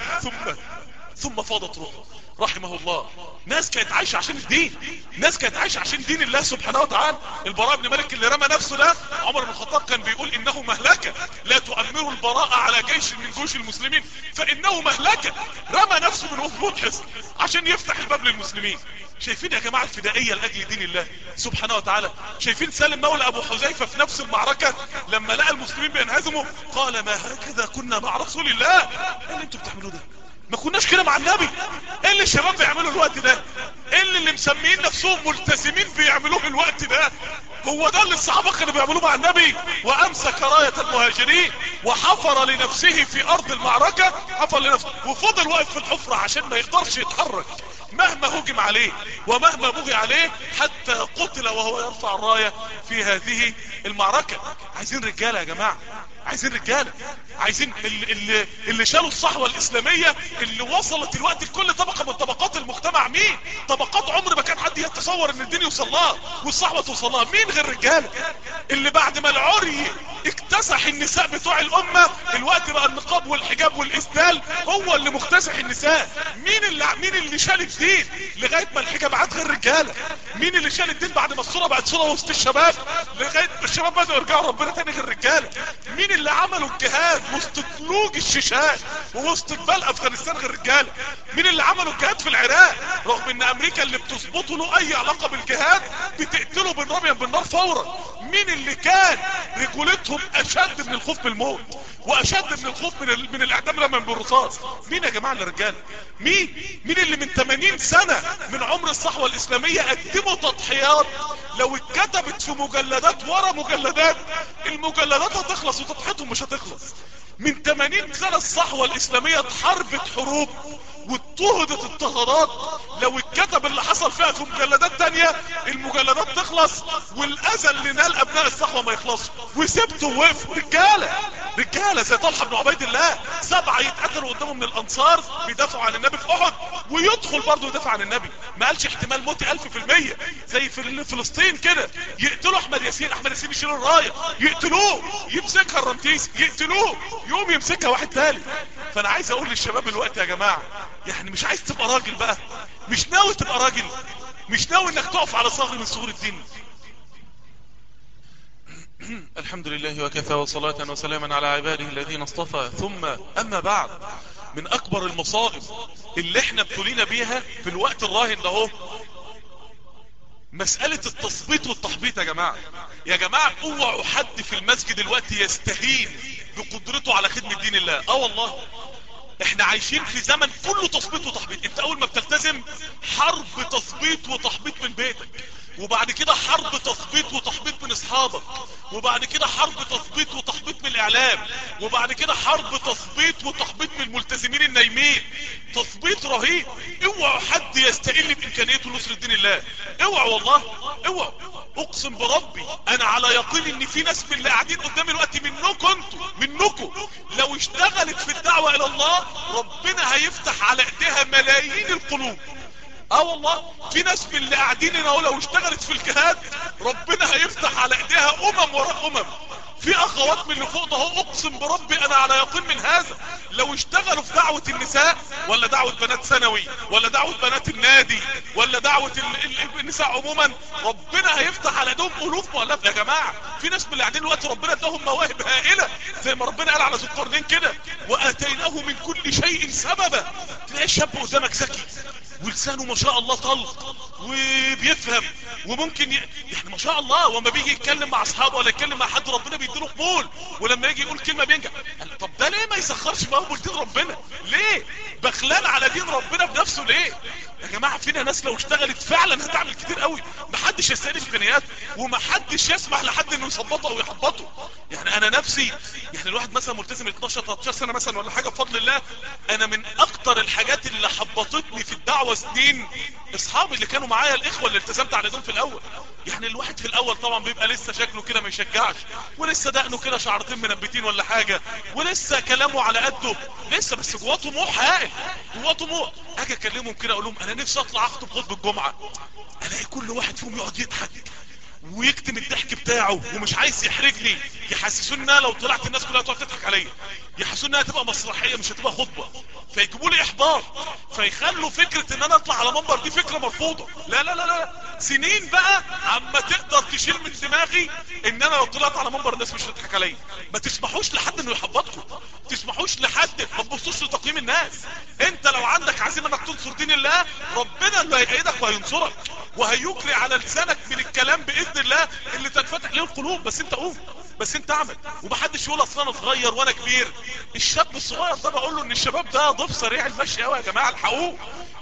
ثم فاضت روحه رحمه الله. ناس كانت عايشة عشان الدين، ناس كانت عايشة عشان دين الله سبحانه وتعالى. البراء بن مالك اللي رمى نفسه ده عمر بن الخطاب كان بيقول انه مهلكة، لا تؤمروا البراء على جيش من جيوش المسلمين فانه مهلكة. رمى نفسه من وفود حصن عشان يفتح الباب للمسلمين. شايفين يا جماعة الفدائية لأجل دين الله سبحانه وتعالى؟ شايفين سالم مولى ابو حذيفة في نفس المعركة لما لقى المسلمين بينهزموا قال ما هكذا كنا مع رسول الله. ايه اللي انتوا بتعملوه ده؟ ما كناش كده مع النبي. ايه اللي الشباب بيعملوا الوقت ده؟ ايه اللي مسميين نفسهم ملتزمين بيعملوه الوقت ده؟ هو ده اللي الصحابة كانوا بيعملوه مع النبي؟ وامسك راية المهاجرين. وحفر لنفسه في ارض المعركة، حفر لنفسه وفضل واقف في الحفرة عشان ما يقدرش يتحرك مهما هجم عليه ومهما بغي عليه، حتى قتل وهو يرفع الراية في هذه المعركة. عايزين رجالة يا جماعة، عايزين رجالة، عايزين اللي شالوا الصحوة الاسلامية، اللي وصلت الوقت لكل طبقة من طبقات المجتمع. مين؟ طبقات عمر ما كان حد يتصور ان الدين يوصل لها والصحوة توصل لها. مين غير رجالة؟ اللي بعد ما العري اكتسح النساء بتوع الامة، الوقت بقى النقاب والحجاب والاسدال هو اللي مكتسح النساء. مين اللي شال الدين لغاية ما الحجاب عاد غير رجالة؟ مين اللي شال الدين بعد ما الصورة بقت صورة وسط الشباب لغاية ما الشباب بدأوا يرجعوا ربنا تاني غير رجالة؟ مين اللي عملوا الجهاد وسط تلوج الشيشان ووسط جبال افغانستان غير رجالة؟ مين اللي عملوا الجهاد في العراق رغم ان امريكا اللي بتظبطه له اي علاقة بالجهاد بتقتله بالرمية بالنار فورا؟ مين اللي كان رجولتهم اشد من الخوف بالموت واشد من الخوف من الاعدام رميا بالرصاص؟ مين يا جماعة الرجال؟ مين اللي من 80 سنة من عمر الصحوة الاسلامية قدموا تضحيات لو اتكتبت في مجلدات ورا مجلدات المجلدات هتخلص وتضحيتهم مش هتخلص؟ من 80 سنة الصحوة الاسلامية اتحاربت حروب واضطهدت اضطهادات، لو اتكتب اللي حصل فيها في مجلدات تانية المجلدات تخلص والاذى اللي نال ابناء الصحوة ما يخلص. وسبتوا وقفوا رجالة زي طلحة بن عبيد الله، 7 يتقتلوا قدامه من الانصار بيدافعوا عن النبي في احد ويدخل برضه يدافع عن النبي. ما قالش احتمال موتي 1000%، زي في فلسطين كده يقتلوا احمد ياسين يشيل الراية، يقتلوه يمسكها الرمتيس، يقتلوه يقوم يمسكها واحد تالي. فانا عايز اقول للشباب الوقت يا جماعة، يعني مش عايز تبقى راجل بقى، مش ناوي تبقى راجل، مش ناوي انك تقف على صغر من صغور الدين. الحمد لله وكفى وصلاة وسلاما على عباده الذين اصطفى، ثم اما بعد. من اكبر المصائب اللي احنا ابتلينا بيها في الوقت الراهن ده هو مسألة التثبيط والتحبيط. يا جماعة اوعوا حد في المسجد دلوقتي يستهين بقدرته على خدمة دين الله. والله احنا عايشين في زمن كله تثبيط وتحبيط. انت اول ما بتلتزم حرب تثبيط وتحبيط من بيتك، وبعد كده حرب تثبيط وتحبيط من اصحابك، وبعد كده حرب تثبيط وتحبيط من الاعلام، وبعد كده حرب تثبيط وتحبيط من الملتزمين النايمين. تثبيط رهيب. اوعوا حد يستقل بامكانيته لنصر دين الله، اوعوا والله اوعوا. اقسم بربي انا على يقين ان في ناس من اللي قاعدين قدامي دلوقتي منكم لو اشتغلت في الدعوة الى الله ربنا هيفتح على ايديها ملايين القلوب. والله في ناس من اللي قاعدين هنا لو اشتغلت في الجهاد ربنا هيفتح على ايديها وراء في اخوات من اللي فوق ده اقسم بربي انا على يقين من هذا، لو اشتغلوا في دعوة النساء ولا دعوة بنات ثانوي ولا دعوة بنات النادي ولا دعوة النساء عموما ربنا هيفتح على ايديهم الوف مؤلفة. يا جماعة في ناس من اللي قاعدين دلوقتي ربنا اداهم مواهب هائلة زي ما ربنا قال على ذو القرنين كده، واتيناه من كل شيء سببا. تلاقي الشاب قدامك ذكي ولسانه ما شاء الله طلق وبيفهم وممكن يعني ما شاء الله، وما بيجي يتكلم مع اصحابه ولا يتكلم مع حد ربنا بيديله قبول، ولما يجي يقول كلمة بينجح. طب ده ليه ما يسخرش موهبه لدين ربنا؟ ليه بخلان على دين ربنا بنفسه؟ ليه يا جماعة؟ فينا ناس لو اشتغلت فعلا هتعمل كتير قوي، محدش يستهدف امكانياته ومحدش يسمح لحد انه يثبطه او يحبطه. يعني انا نفسي يعني الواحد مثلا ملتزم 12 13 سنة مثلا ولا حاجة بفضل الله، انا من اكتر الحاجات اللي حبطتني في الدعوة سنين اصحابي اللي كانوا معايا، الاخوة اللي التزمت على دول في الاول. يعني الواحد في الاول طبعا بيبقى لسه شكله كده ما يشجعش، ولسه دقنه كده شعرتين منبتين ولا حاجة، ولسه كلامه على قده لسه، بس جواه طموح هائل، جواه طموح. اجي اكلمهم كده اقول لهم انا نفسي اطلع اخطب خطبة الجمعة، الاقي كل واحد فيهم يقعد يضحك ويكتم الضحك بتاعه ومش عايز يحرجني، يحسسوني ان لو طلعت الناس كلها تقعد تضحك عليا، يحسسوني انها هتبقى مسرحيه مش هتبقى خطبه، فيجيبوا لي احباط، فيخلوا فكره ان انا اطلع على منبر دي فكره مرفوضه. لا لا لا لا، سنين بقى عما تقدر تشيل من دماغي ان انا لو طلعت على منبر الناس مش هتضحك عليا. ما تسمحوش لحد انه يحبطكم، ما تسمحوش لحد، ما تبصوش لتقييم الناس. انت لو عندك عزيمه انك تنصر دين الله ربنا اللي هيأيدك وهينصرك وهيجري على لسانك من الكلام باذن الله اللي تنفتح له القلوب. بس انت قوم، بس انت اعمل، ومحدش يقول اصل انا صغير وانا كبير. الشاب الصغير ده بقول له ان الشباب ده ضيف سريع المشي قوي يا جماعه، الحقوه.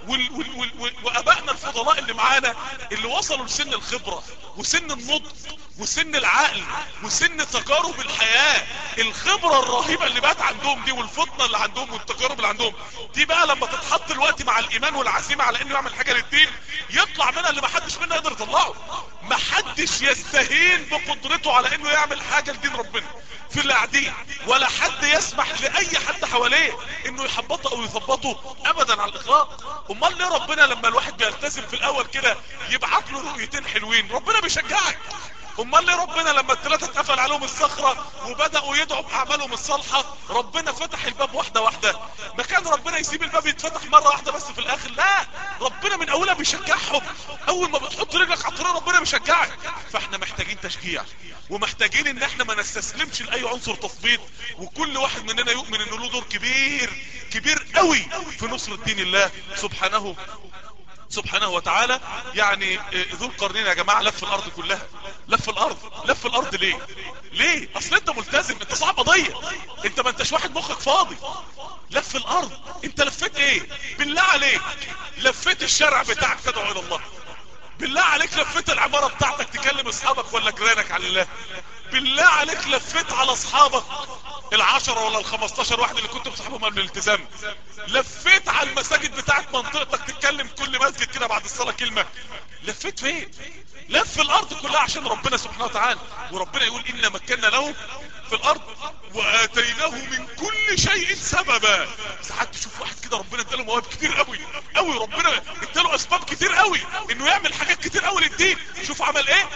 وابائنا الفضلاء اللي معانا اللي وصلوا لسن الخبرة وسن النضج وسن العقل وسن تجارب الحياة، الخبرة الرهيبة اللي بقت عندهم دي والفطنة اللي عندهم والتجارب اللي عندهم دي بقى لما تتحط الوقت مع الايمان والعزيمة على انه يعمل حاجة للدين، يطلع منها اللي محدش منها يقدر يطلعه. محدش يستهين بقدرته على انه يعمل حاجة لدين ربنا في اللي قاعدين، ولا حد يسمح لاي حد حواليه انه يحبطه او يثبطه ابدا على الاطلاق. امال ليه ربنا لما الواحد بيلتزم في الاول كده يبعت له رؤيتين حلوين؟ ربنا بيشجعك. امال ليه ربنا لما الثلاثه اتقفل عليهم الصخره وبداوا يدعوا باعمالهم الصالحه ربنا فتح الباب واحده واحده؟ ما كان ربنا يسيب الباب يتفتح مره واحده بس في الاخر؟ لا، ربنا من اولها بيشجعهم. اول ما بتحط رجلك على الطريق ربنا بيشجعك. فاحنا محتاجين تشجيع، ومحتاجين ان احنا ما نستسلمش لاي عنصر تثبيط، وكل واحد مننا يؤمن انه له دور كبير كبير قوي في نصرة دين الله سبحانه وتعالى. يعني ذو القرنين يا جماعة لف الارض كلها، لف الارض ليه؟ اصل انت ملتزم، انت صاحب قضية، انت ما انتش واحد مخك فاضي. لف الارض، انت لفيت ايه؟ بالله عليك لفيت الشارع بتاعك تدعو الى الله؟ بالله عليك لفيت العمارة بتاعتك تكلم اصحابك ولا جيرانك عن الله؟ بالله عليك لفيت على اصحابك ال10 ولا ال15 واحد اللي كنت بتصاحبهم قبل الالتزام؟ لفيت على المساجد بتاعت منطقتك تتكلم كل مسجد كده بعد الصلاة كلمة؟ لفيت فين؟ لف الارض كلها عشان ربنا سبحانه وتعالى. وربنا يقول إنا مكنا له في الارض واتيناه من كل شيء سببا. ساعات تشوف واحد كده ربنا اداله مواهب كتير قوي، ربنا اداله اسباب كتير قوي انه يعمل حاجات كتير قوي للدين. شوف عمل ايه؟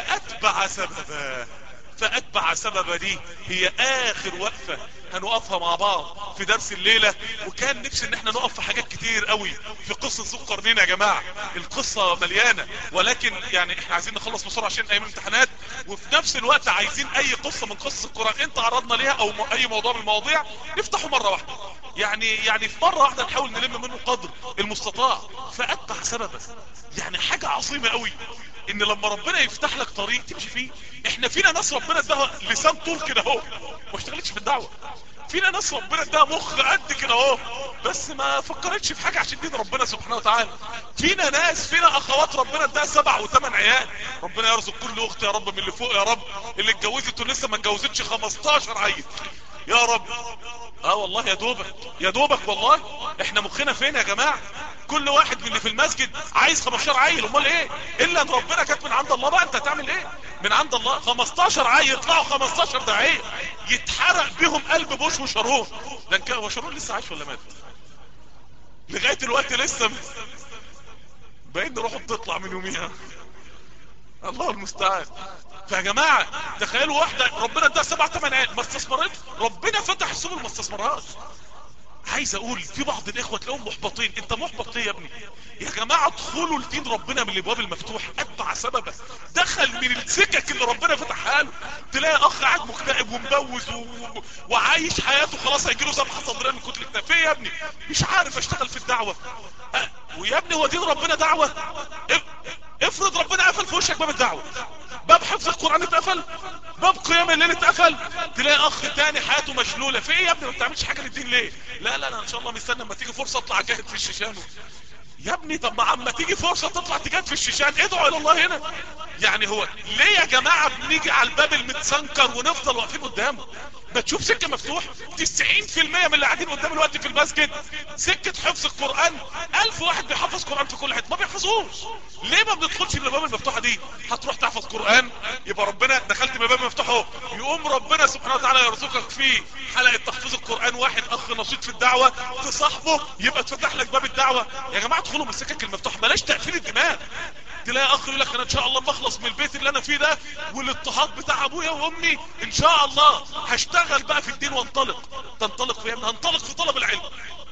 فاتبع سببا دي هي اخر وقفة هنوقفها مع بعض في درس الليلة. وكان نفسي ان احنا نقف في حاجات كتير قوي في قصة ذو القرنين يا جماعة. القصة مليانة، ولكن يعني احنا عايزين نخلص بسرعة عشان ايام الامتحانات، وفي نفس الوقت عايزين اي قصة من قصص القرآن انت عرضنا ليها او اي موضوع من المواضيع نفتحه مرة واحدة. يعني في مرة واحدة نحاول نلم منه قدر المستطاع. فاتبع سببا، يعني حاجة عظيمة قوي ان لما ربنا يفتح لك طريق تمشي فيه. احنا فينا ناس ربنا اداها لسان طول كده اهو ما اشتغلتش في الدعوة. فينا ناس ربنا اداها مخ قد كده اهو بس ما فكرتش في حاجة عشان دين ربنا سبحانه وتعالى. فينا اخوات ربنا اداها 7 و8 عيال. ربنا يرزق كل اخت يا رب من اللي فوق يا رب، اللي اتجوزت ولسه ما اتجوزتش 15 عيل يا رب. والله يا دوبك والله. احنا مخنا فين يا جماعة؟ كل واحد من اللي في المسجد عايز 15 عيل، امال ايه؟ الا ان ربنا كانت من عند الله بقى، انت هتعمل ايه؟ من عند الله 15 عيل يطلعوا 15 داعية يتحرق بيهم قلب بوش وشارون. ده وشارون لسه عايش ولا مات؟ لغاية الوقت لسه باين روحه بتطلع من يوميها، الله المستعان. فيا جماعة تخيلوا واحدة ربنا اداها 7 8 عيال ما استثمرتش، ربنا فتح السبل ما استثمرهاش. عايز اقول في بعض الاخوة تلاقيهم محبطين. انت محبط ليه يا ابني؟ يا جماعة ادخلوا لدين ربنا من الابواب المفتوحة. اتبع سببا، دخل من السكك اللي ربنا فتحها له. تلاقي اخ قاعد مكتئب ومبوز وعايش حياته خلاص هيجيله ذبحة صدرية من كتر الاكتئاب. يا ابني مش عارف اشتغل في الدعوة. ويا ابني هو دين ربنا دعوة؟ افرض ربنا قفل في وشك باب الدعوة، باب حفظ القرآن اتقفل، باب قيام الليل اتقفل. تلاقي اخ تاني حياته مشلولة. في ايه يا ابني ما بتعملش حاجة للدين ليه؟ لا ان شاء الله مستنى اما تيجي فرصة اطلع جاهد في الشيشان. يا ابني طب ما عما تيجي فرصة تطلع تجاهد في الشيشان ادعوا الى الله هنا. يعني هو ليه يا جماعة بنيجي على الباب المتسنكر ونفضل واقفين قدامه؟ ما تشوف سكة مفتوح. 90% من اللي قاعدين قدام الوقت في المسجد سكة حفظ القرآن. 1000 واحد بيحفظ قرآن في كل حته ما بيحفظوش. ليه ما بندخلش من الباب المفتوحة دي؟ هتروح تحفظ قرآن يبقى ربنا دخلت من الباب المفتوح اهو، يقوم ربنا سبحانه وتعالى يرزقك في حلقة تحفيظ القرآن واحد اخ نشيط في الدعوة تصاحبه يبقى تفتح لك باب الدعوة. يا جماعة ادخلوا من السكك المفتوحة، بلاش تقفيل الدماغ. تلاقي اخ يقول لك انا ان شاء الله بخلص من البيت اللي انا فيه ده والاضطهاد بتاع ابويا وامي ان شاء الله هشتغل بقى في الدين وانطلق. تنطلق في ايه؟ هنطلق في طلب العلم.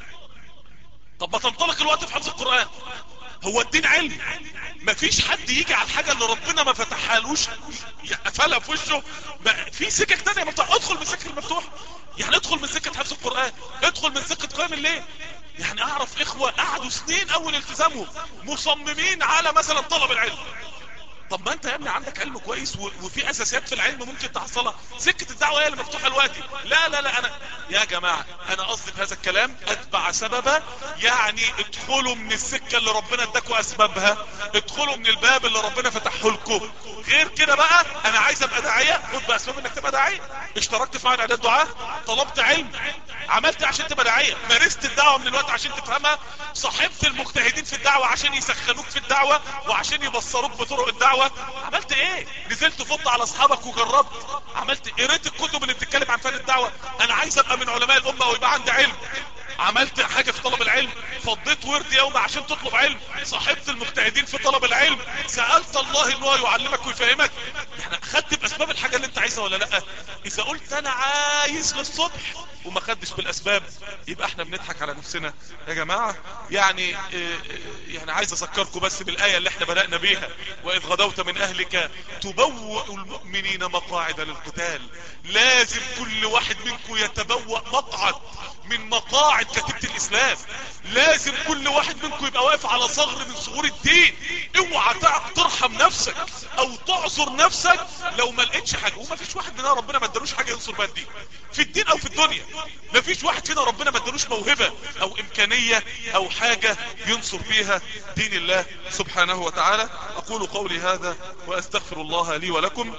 طب ما تنطلق الوقت في حفظ القرآن. هو الدين علم. مفيش حد يجي على الحاجة اللي ربنا ما فتحهالوش قفلها في وشه. في سكك تانية مفتوحة. ادخل من السكة المفتوحة. يعني ادخل من سكة حفظ القرآن، ادخل من سكة قيام الليل. يعني اعرف اخوة قعدوا سنين اول التزامهم مصممين على مثلا طلب العلم، طب ما انت يا ابني عندك علم كويس وفي اساسيات في العلم ممكن تحصلها، سكة الدعوة هي اللي مفتوحة دلوقتي. لا لا لا، انا يا جماعة انا قصدي بهذا الكلام اتبع سببا، يعني ادخلوا من السكة اللي ربنا اداكوا اسبابها، ادخلوا من الباب اللي ربنا فتحه لكم. غير كده بقى انا عايز ابقى داعية، خد باسباب انك تبقى داعية. اشتركت في معهد اعداد دعاة، طلبت علم، عملت عشان تبقى داعية، مارست الدعوة من الوقت عشان تفهمها، صاحبت المجتهدين في الدعوة عشان يسخنوك في الدعوة وعشان يبصروك بطرق الدعوة. عملت ايه؟ نزلت فضت على اصحابك وجربت، عملت قريت الكتب اللي بتتكلم عن فن الدعوة. انا عايز ابقى من علماء الامة ويبقى عندي علم، عملت حاجة في طلب العلم، فضيت ورد يوم عشان تطلب علم، صاحبت المجتهدين في طلب العلم، سألت الله ان هو يعلمك ويفهمك. احنا خدت باسباب الحاجة اللي انت عايزها ولا لا؟ اذا قلت انا عايز للصبح وما خدش بالاسباب يبقى احنا بنضحك على نفسنا يا جماعة. يعني عايز اذكركم بس بالاية اللي احنا بدأنا بيها، واذ غدوت من اهلك تبوأ المؤمنين مقاعد للقتال. لازم كل واحد منكم يتبوأ مقعد من مقاعد كتيبة الاسلام، لازم كل واحد منكم يبقى واقف على ثغر من ثغور الدين. اوعى ترحم نفسك او تعذر نفسك لو ما لقيتش حاجة. وما فيش واحد مننا ربنا ما ادالوش حاجة ينصر بها الدين في الدين او في الدنيا. ما فيش واحد فينا ربنا ما ادالوش موهبة او امكانية او حاجة ينصر بيها دين الله سبحانه وتعالى. اقول قولي هذا واستغفر الله لي ولكم.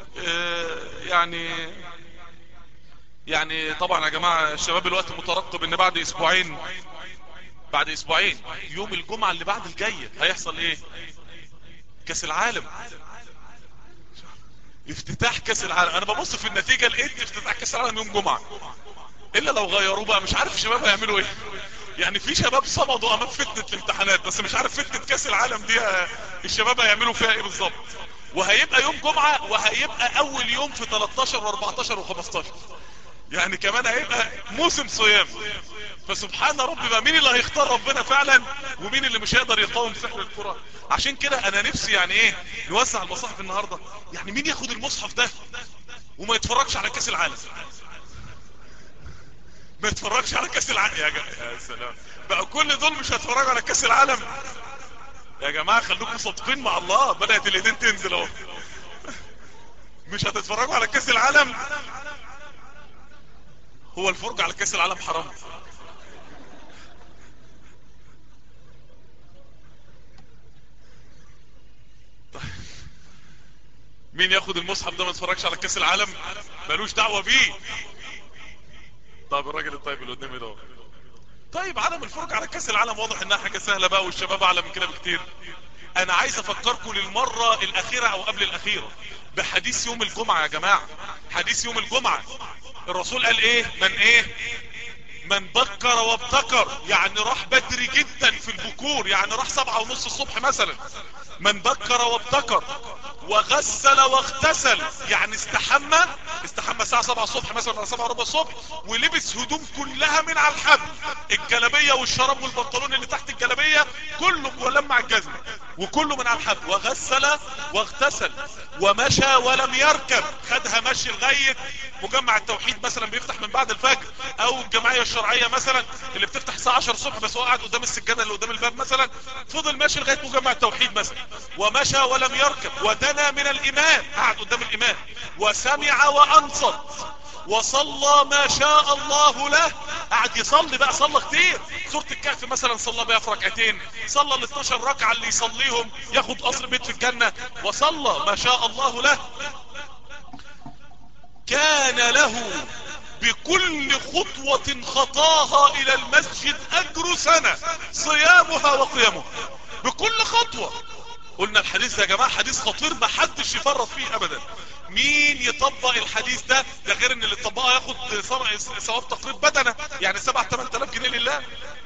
يعني طبعا يا جماعة الشباب الوقت مترقب ان بعد اسبوعين يوم الجمعة اللي بعد الجاية هيحصل ايه؟ كاس العالم، افتتاح كاس العالم. انا ببص في النتيجة لقيت افتتاح كاس العالم يوم جمعة، الا لو غيروه بقى مش عارف الشباب هيعملوا ايه. يعني في شباب صمدوا امام فتنة الامتحانات، بس مش عارف فتنة كاس العالم دي الشباب هيعملوا فيها ايه بالظبط. وهيبقى يوم جمعة وهيبقى اول يوم في 13 و14 و15، يعني كمان هيبقى موسم صيام. فسبحان ربي بقى مين اللي هيختار ربنا فعلا ومين اللي مش هيقدر يقاوم سحر الكرة. عشان كده انا نفسي يعني ايه نوسع المصاحف النهاردة. يعني مين ياخد المصحف ده وما يتفرجش على كاس العالم؟ ما يتفرجش على كاس العالم يا سلام بقى، كل دول مش هيتفرجوا على كاس العالم؟ يا جماعة خلوكم صادقين مع الله، بدأت الايدين تنزل اهو. مش هتتفرجوا على كاس العالم؟ هو الفرجة على كاس العالم حرام؟ مين ياخد المصحف ده ما يتفرجش على كاس العالم؟ ملوش دعوة بيه. طب الراجل الطيب اللي قدامي ده، طيب عدم الفرجة على كاس العالم واضح انها حاجة سهلة بقى والشباب اعلى من كده بكتير. انا عايز افكركم للمرة الاخيرة او قبل الاخيرة بحديث يوم الجمعة يا جماعة. حديث يوم الجمعة الرسول قال ايه؟ من بكر وابتكر، يعني راح بدري جدا في البكور، يعني راح 7:30 الصبح مثلا. من بكر وابتكر وغسل واغتسل، يعني استحمى الساعة 7 الصبح مثلا ولا 7:15 الصبح، ولبس هدوم كلها من على الحبل، الجلابية والشراب والبنطلون اللي تحت الجلابية كله ولمع الجزمة وكله من على الحبل، وغسل واغتسل ومشى ولم يركب. خدها مشي لغاية مجمع التوحيد مثلا بيفتح من بعد الفجر، او الجمعية الشرعية مثلا اللي بتفتح الساعة 10 الصبح بس هو قاعد قدام السجادة اللي قدام الباب مثلا، فضل ماشي لغاية مجمع التوحيد مثلا ومشى ولم يركب، ودنا من الامام، قاعد قدام الامام وسمع وانصت وصلى ما شاء الله له. قاعد يصلي بقى، صلى كتير. سورة الكهف مثلا صلى بها في ركعتين، صلى ال 12 ركعة اللي يصليهم ياخد قصر بيت في الجنة، وصلى ما شاء الله له. كان له بكل خطوة خطاها الى المسجد اجر سنة صيامها وقيامها. بكل خطوة. قلنا الحديث يا جماعة حديث خطير ما حدش يفرط فيه ابدا. مين يطبق الحديث ده غير ان اللي يطبقه ياخد ثواب تقريب بدنه، يعني 7-8 آلاف جنيه لله.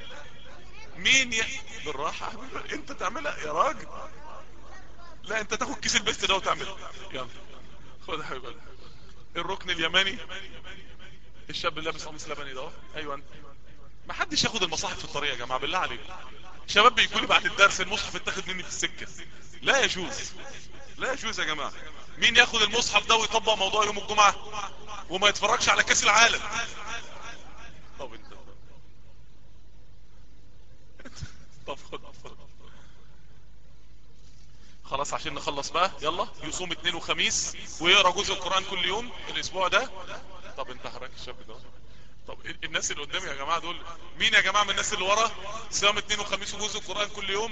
بالراحة انت تعملها يا راجل، لا انت تاخد كيس البست ده وتعملها. يلا خد يا حبيبي. الركن اليماني، الشاب اللي لابس قميص لبني ده، ايوه انت. ما حدش ياخد المصاحف في الطريق يا جماعة بالله عليكم. شباب بيقولوا بعد الدرس المصحف اتاخد مني في السكة. لا يجوز، لا يجوز يا جماعة. مين ياخد المصحف ده ويطبق موضوع يوم الجمعة وما يتفرجش على كاس العالم؟ طب انت طب خد خلاص عشان نخلص بقى، يلا يصوم اثنين وخميس ويقرأ جزء القرآن كل يوم الاسبوع ده. طب انت حرك الشاب ده. طب الناس اللي قدامي يا جماعة دول مين يا جماعة من الناس اللي ورا؟ صيام اثنين وخميس وجزء القرآن كل يوم.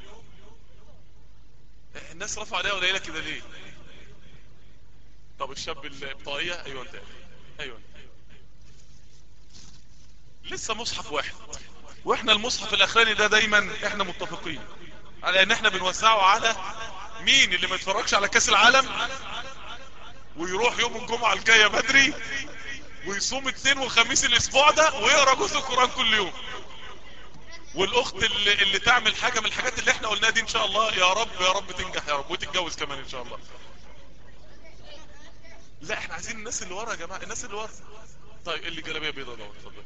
الناس رفع عليها قليلة كده ليه؟ طب الشاب البطاقية، ايوه انت، ايوه لسه مصحف واحد، واحنا المصحف الاخراني ده دايما احنا متفقين على ان احنا بنوزعه على مين اللي ما يتفرجش على كاس العالم ويروح يوم الجمعة الجاية بدري ويصوم اثنين وخميس الاسبوع ده ويقرأ جزء القرآن كل يوم. والاخت اللي تعمل حاجة من الحاجات اللي احنا قلناها دي ان شاء الله، يا رب يا رب تنجح يا رب وتتجوز كمان ان شاء الله. لا احنا عايزين الناس اللي ورا يا جماعة، الناس اللي ورا. طيب اللي جلابيه بيضاء ده اتفضل.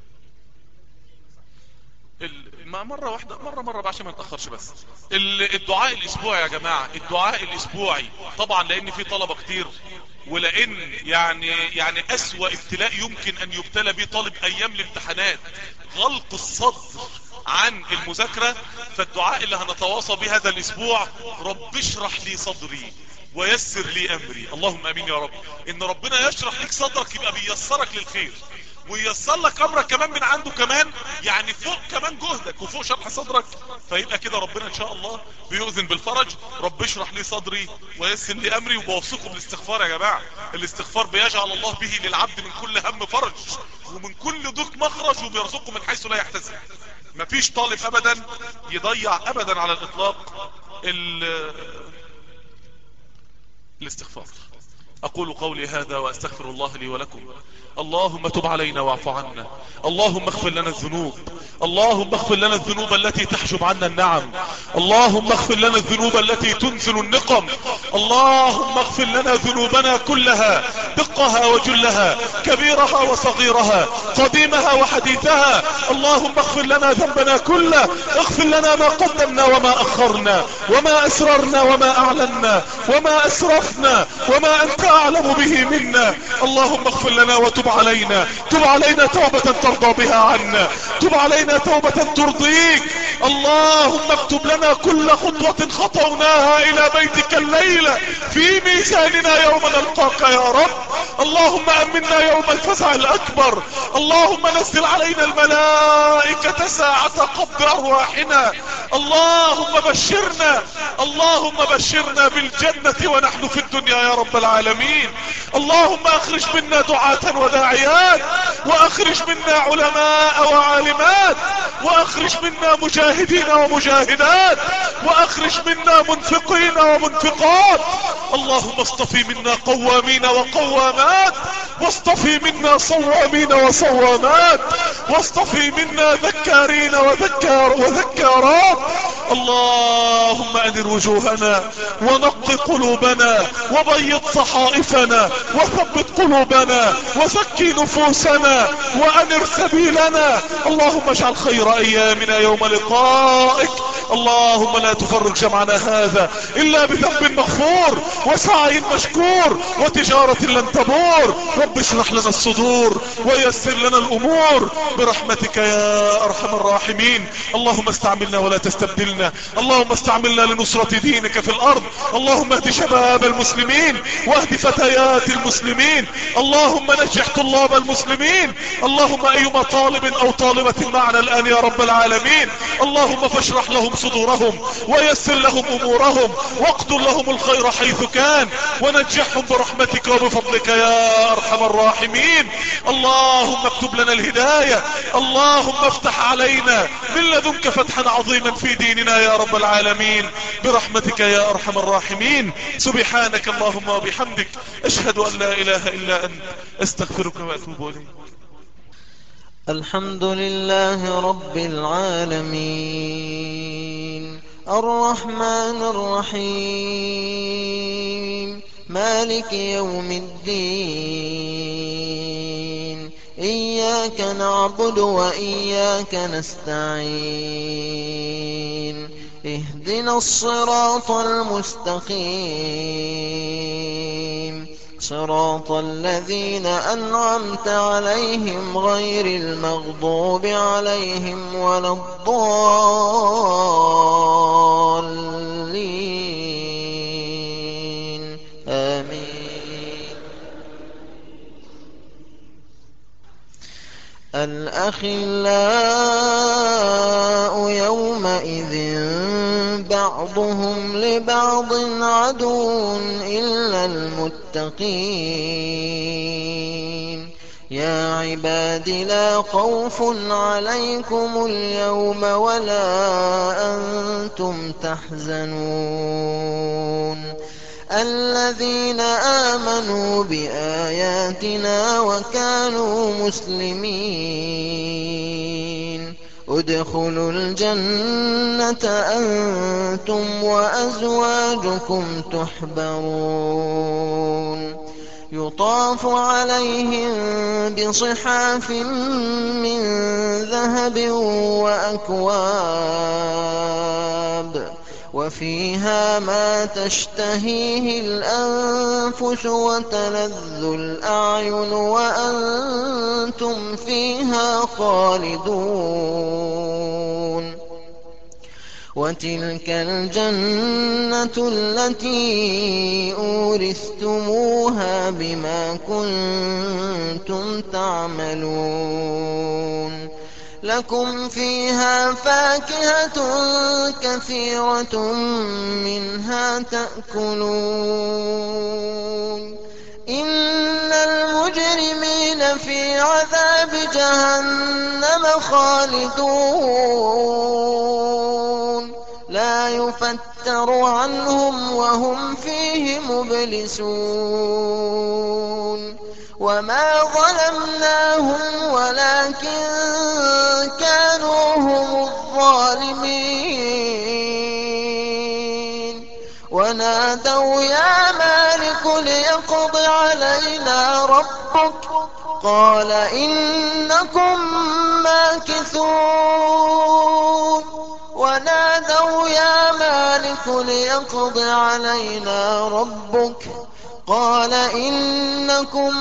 مرة واحدة، مرة بقى عشان ما نتأخرش بس. الدعاء الاسبوعي يا جماعة، الدعاء الاسبوعي طبعا لان في طلبة كتير، ولان يعني اسوأ ابتلاء يمكن ان يبتلى به طالب ايام الامتحانات غلق الصدر عن المذاكرة. فالدعاء اللي هنتواصى به هذا الاسبوع: رب اشرح لي صدري ويسر لي امري. اللهم امين يا رب. ان ربنا يشرح لك صدرك يبقى بيسرك للخير وييسر لك امرك كمان من عنده كمان، يعني فوق كمان جهدك وفوق شرح صدرك. فيبقى كده ربنا ان شاء الله بيؤذن بالفرج. رب اشرح لي صدري ويسر لي امري. وبوصيكم بالاستغفار يا جماعة، الاستغفار بيجعل الله به للعبد من كل هم فرج ومن كل ضيق مخرج وبيرزقه من حيث لا يحتسب. مفيش طالب ابدا يضيع ابدا على الاطلاق الاستغفار. اقول قولي هذا واستغفر الله لي ولكم. اللهم تب علينا واعف عنا، اللهم اغفر لنا الذنوب، اللهم اغفر لنا الذنوب التي تحجب عنا النعم، اللهم اغفر لنا الذنوب التي تنزل النقم، اللهم اغفر لنا ذنوبنا كلها دقها وجلها كبيرها وصغيرها قديمها وحديثها. اللهم اغفر لنا ذنبنا كله، اغفر لنا ما قدمنا وما اخرنا وما اسررنا وما اعلنا وما اسرفنا وما انت اعلم به منا. اللهم اغفر لنا وتب علينا، تب علينا توبة ترضى بها عنا، تب علينا توبة ترضيك. اللهم اكتب لنا كل خطوة خطوناها الى بيتك الليلة في ميزاننا يوم نلقاك يا رب. اللهم امنا يوم الفزع الاكبر. اللهم نزل علينا الملائكة ساعة قبض ارواحنا. اللهم بشرنا، اللهم بشرنا بالجنة ونحن في الدنيا يا رب العالمين. اللهم اخرج منا دعاة وداعيات، واخرج منا علماء وعالمات، واخرج منا مجاهدين ومجاهدات، واخرج منا منفقين ومنفقات. اللهم اصطفي منا قوامين وقوامات، واصطفي منا صوامين وصوامات، واصطفي منا ذكارين وذكارات. اللهم انر وجوهنا ونق قلوبنا وبيض صحائفنا وثبت قلوبنا وزكي نفوسنا وانر سبيلنا. اللهم اجعل خير ايامنا يوم لقائك. اللهم لا تفرق جمعنا هذا الا بذنب مغفور وسعي مشكور وتجارة لن تبور. رب اشرح لنا الصدور ويسر لنا الامور برحمتك يا ارحم الراحمين. اللهم استعملنا ولا تستبدلنا، اللهم استعملنا لنصرة دينك في الارض. اللهم اهد شباب المسلمين واهد فتيات المسلمين. اللهم نجح طلاب المسلمين. اللهم ايما طالب او طالبة معنا الان يا رب العالمين، اللهم فاشرح لهم صدورهم ويسر لهم امورهم واقتل لهم الخير حيث كان ونجحهم برحمتك وبفضلك يا ارحم الراحمين. اللهم اكتب لنا الهداية، اللهم افتح علينا من لدنك فتحا عظيما في ديننا يا رب العالمين برحمتك يا ارحم الراحمين. سبحانك اللهم وبحمدك اشهد ان لا اله الا انت استغفرك واتوب اليك. الحمد لله رب العالمين الرحمن الرحيم مالك يوم الدين. إياك نعبد وإياك نستعين. اهدنا الصراط المستقيم صراط الذين أنعمت عليهم غير المغضوب عليهم ولا الضالين. الأخلاء يومئذ بعضهم لبعض عدو إلا المتقين يا عباد لا خوف عليكم اليوم ولا أنتم تحزنون الذين آمنوا بآياتنا وكانوا مسلمين ادخلوا الجنة أنتم وأزواجكم تحبرون يطاف عليهم بصحاف من ذهب وأكواب وفيها ما تشتهيه الأنفس وتلذ الأعين وأنتم فيها خالدون وتلك الجنة التي أورثتموها بما كنتم تعملون لكم فيها فاكهة كثيرة منها تأكلون إن المجرمين في عذاب جهنم خالدون لا يفتر عنهم وهم فيه مبلسون وما ظلمناهم ولكن كانوا هم الظالمين ونادوا يا مالك ليقض علينا ربك قال إنكم ماكثون ونادوا يا مالك ليقض علينا ربك قال إنكم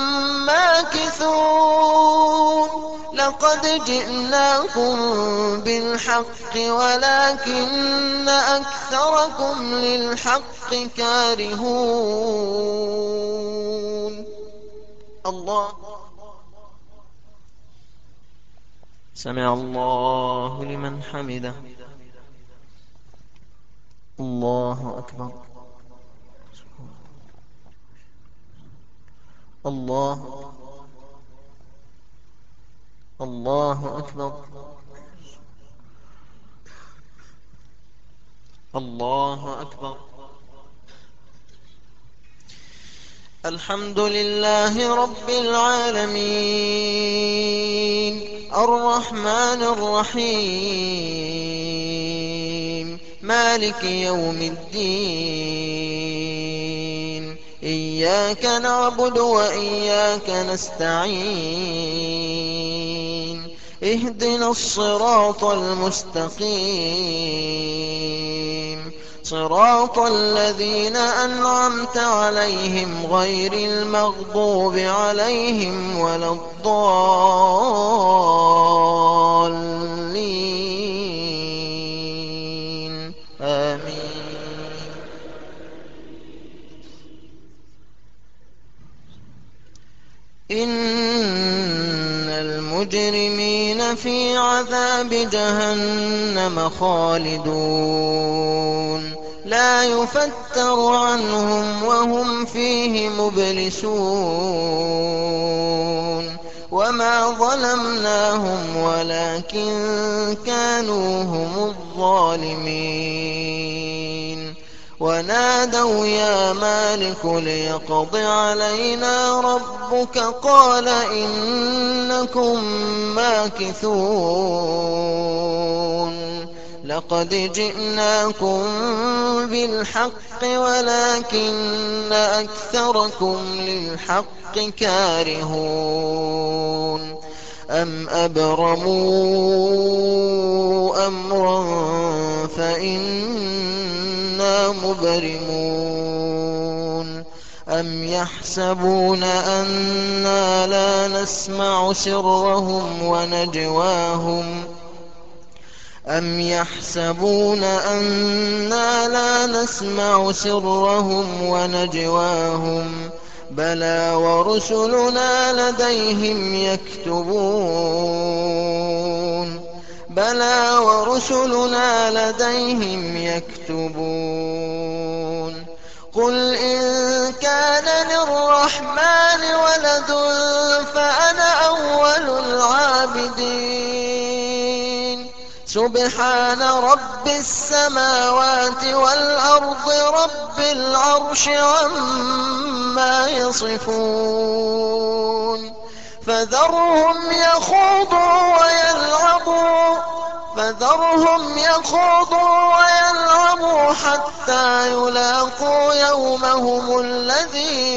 ماكثون لقد جئناكم بالحق ولكن أكثركم للحق كارهون الله سمع الله لمن حمده الله أكبر الله أكبر الله أكبر الحمد لله رب العالمين الرحمن الرحيم مالك يوم الدين إياك نعبد وإياك نستعين اهدنا الصراط المستقيم صراط الذين أنعمت عليهم غير المغضوب عليهم ولا الضالين آمين إن المجرمين في عذاب جهنم خالدون لا يفتر عنهم وهم فيه مبلسون وما ظلمناهم ولكن كانوا هم الظالمين ونادوا يا مالك ليقض علينا ربك قال إنكم ماكثون لقد جئناكم بالحق ولكن أكثركم للحق كارهون أم أبرموا أمرا فإنا مبرمون أم يحسبون أنا لا نسمع سرهم ونجواهم أم يحسبون أنا لا نسمع سرهم ونجواهم بلى ورسلنا لديهم يكتبون بلى ورسلنا لديهم يكتبون قل إن كان للرحمن ولد فأنا أول العابدين سبحان رب السماوات والأرض رب العرش عما يصفون فذرهم يخوضوا ويلعبوا حتى يلاقوا يومهم الذي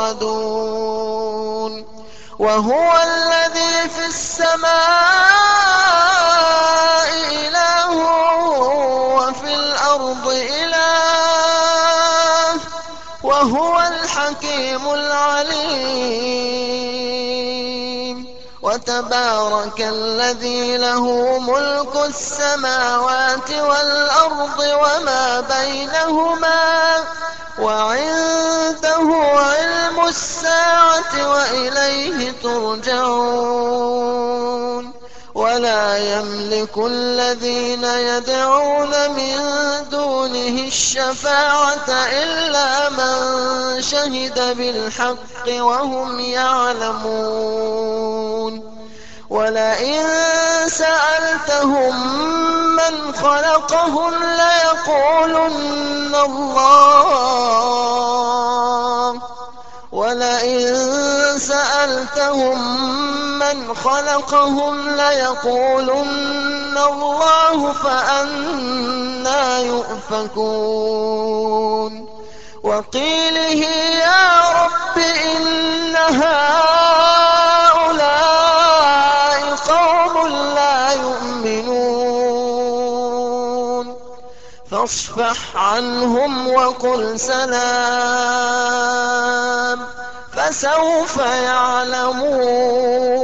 يوعدون وهو الذي في السماء إله وفي الأرض إله وهو الحكيم العليم وتبارك الذي له ملك السماوات والأرض وما بينهما وعنده علم الساعة وإليه ترجعون ولا يملك الذين يدعون من دونه الشفاعة إلا من شهد بالحق وهم يعلمون ولئن سألتهم من خلقهم ليقولن الله ولئن سألتهم من خلقهم ليقولن الله فأنى يؤفكون وقيله يا رب إن هؤلاء قوم لا يؤمنون فاصفح عنهم وقل سلام فسوف يعلمون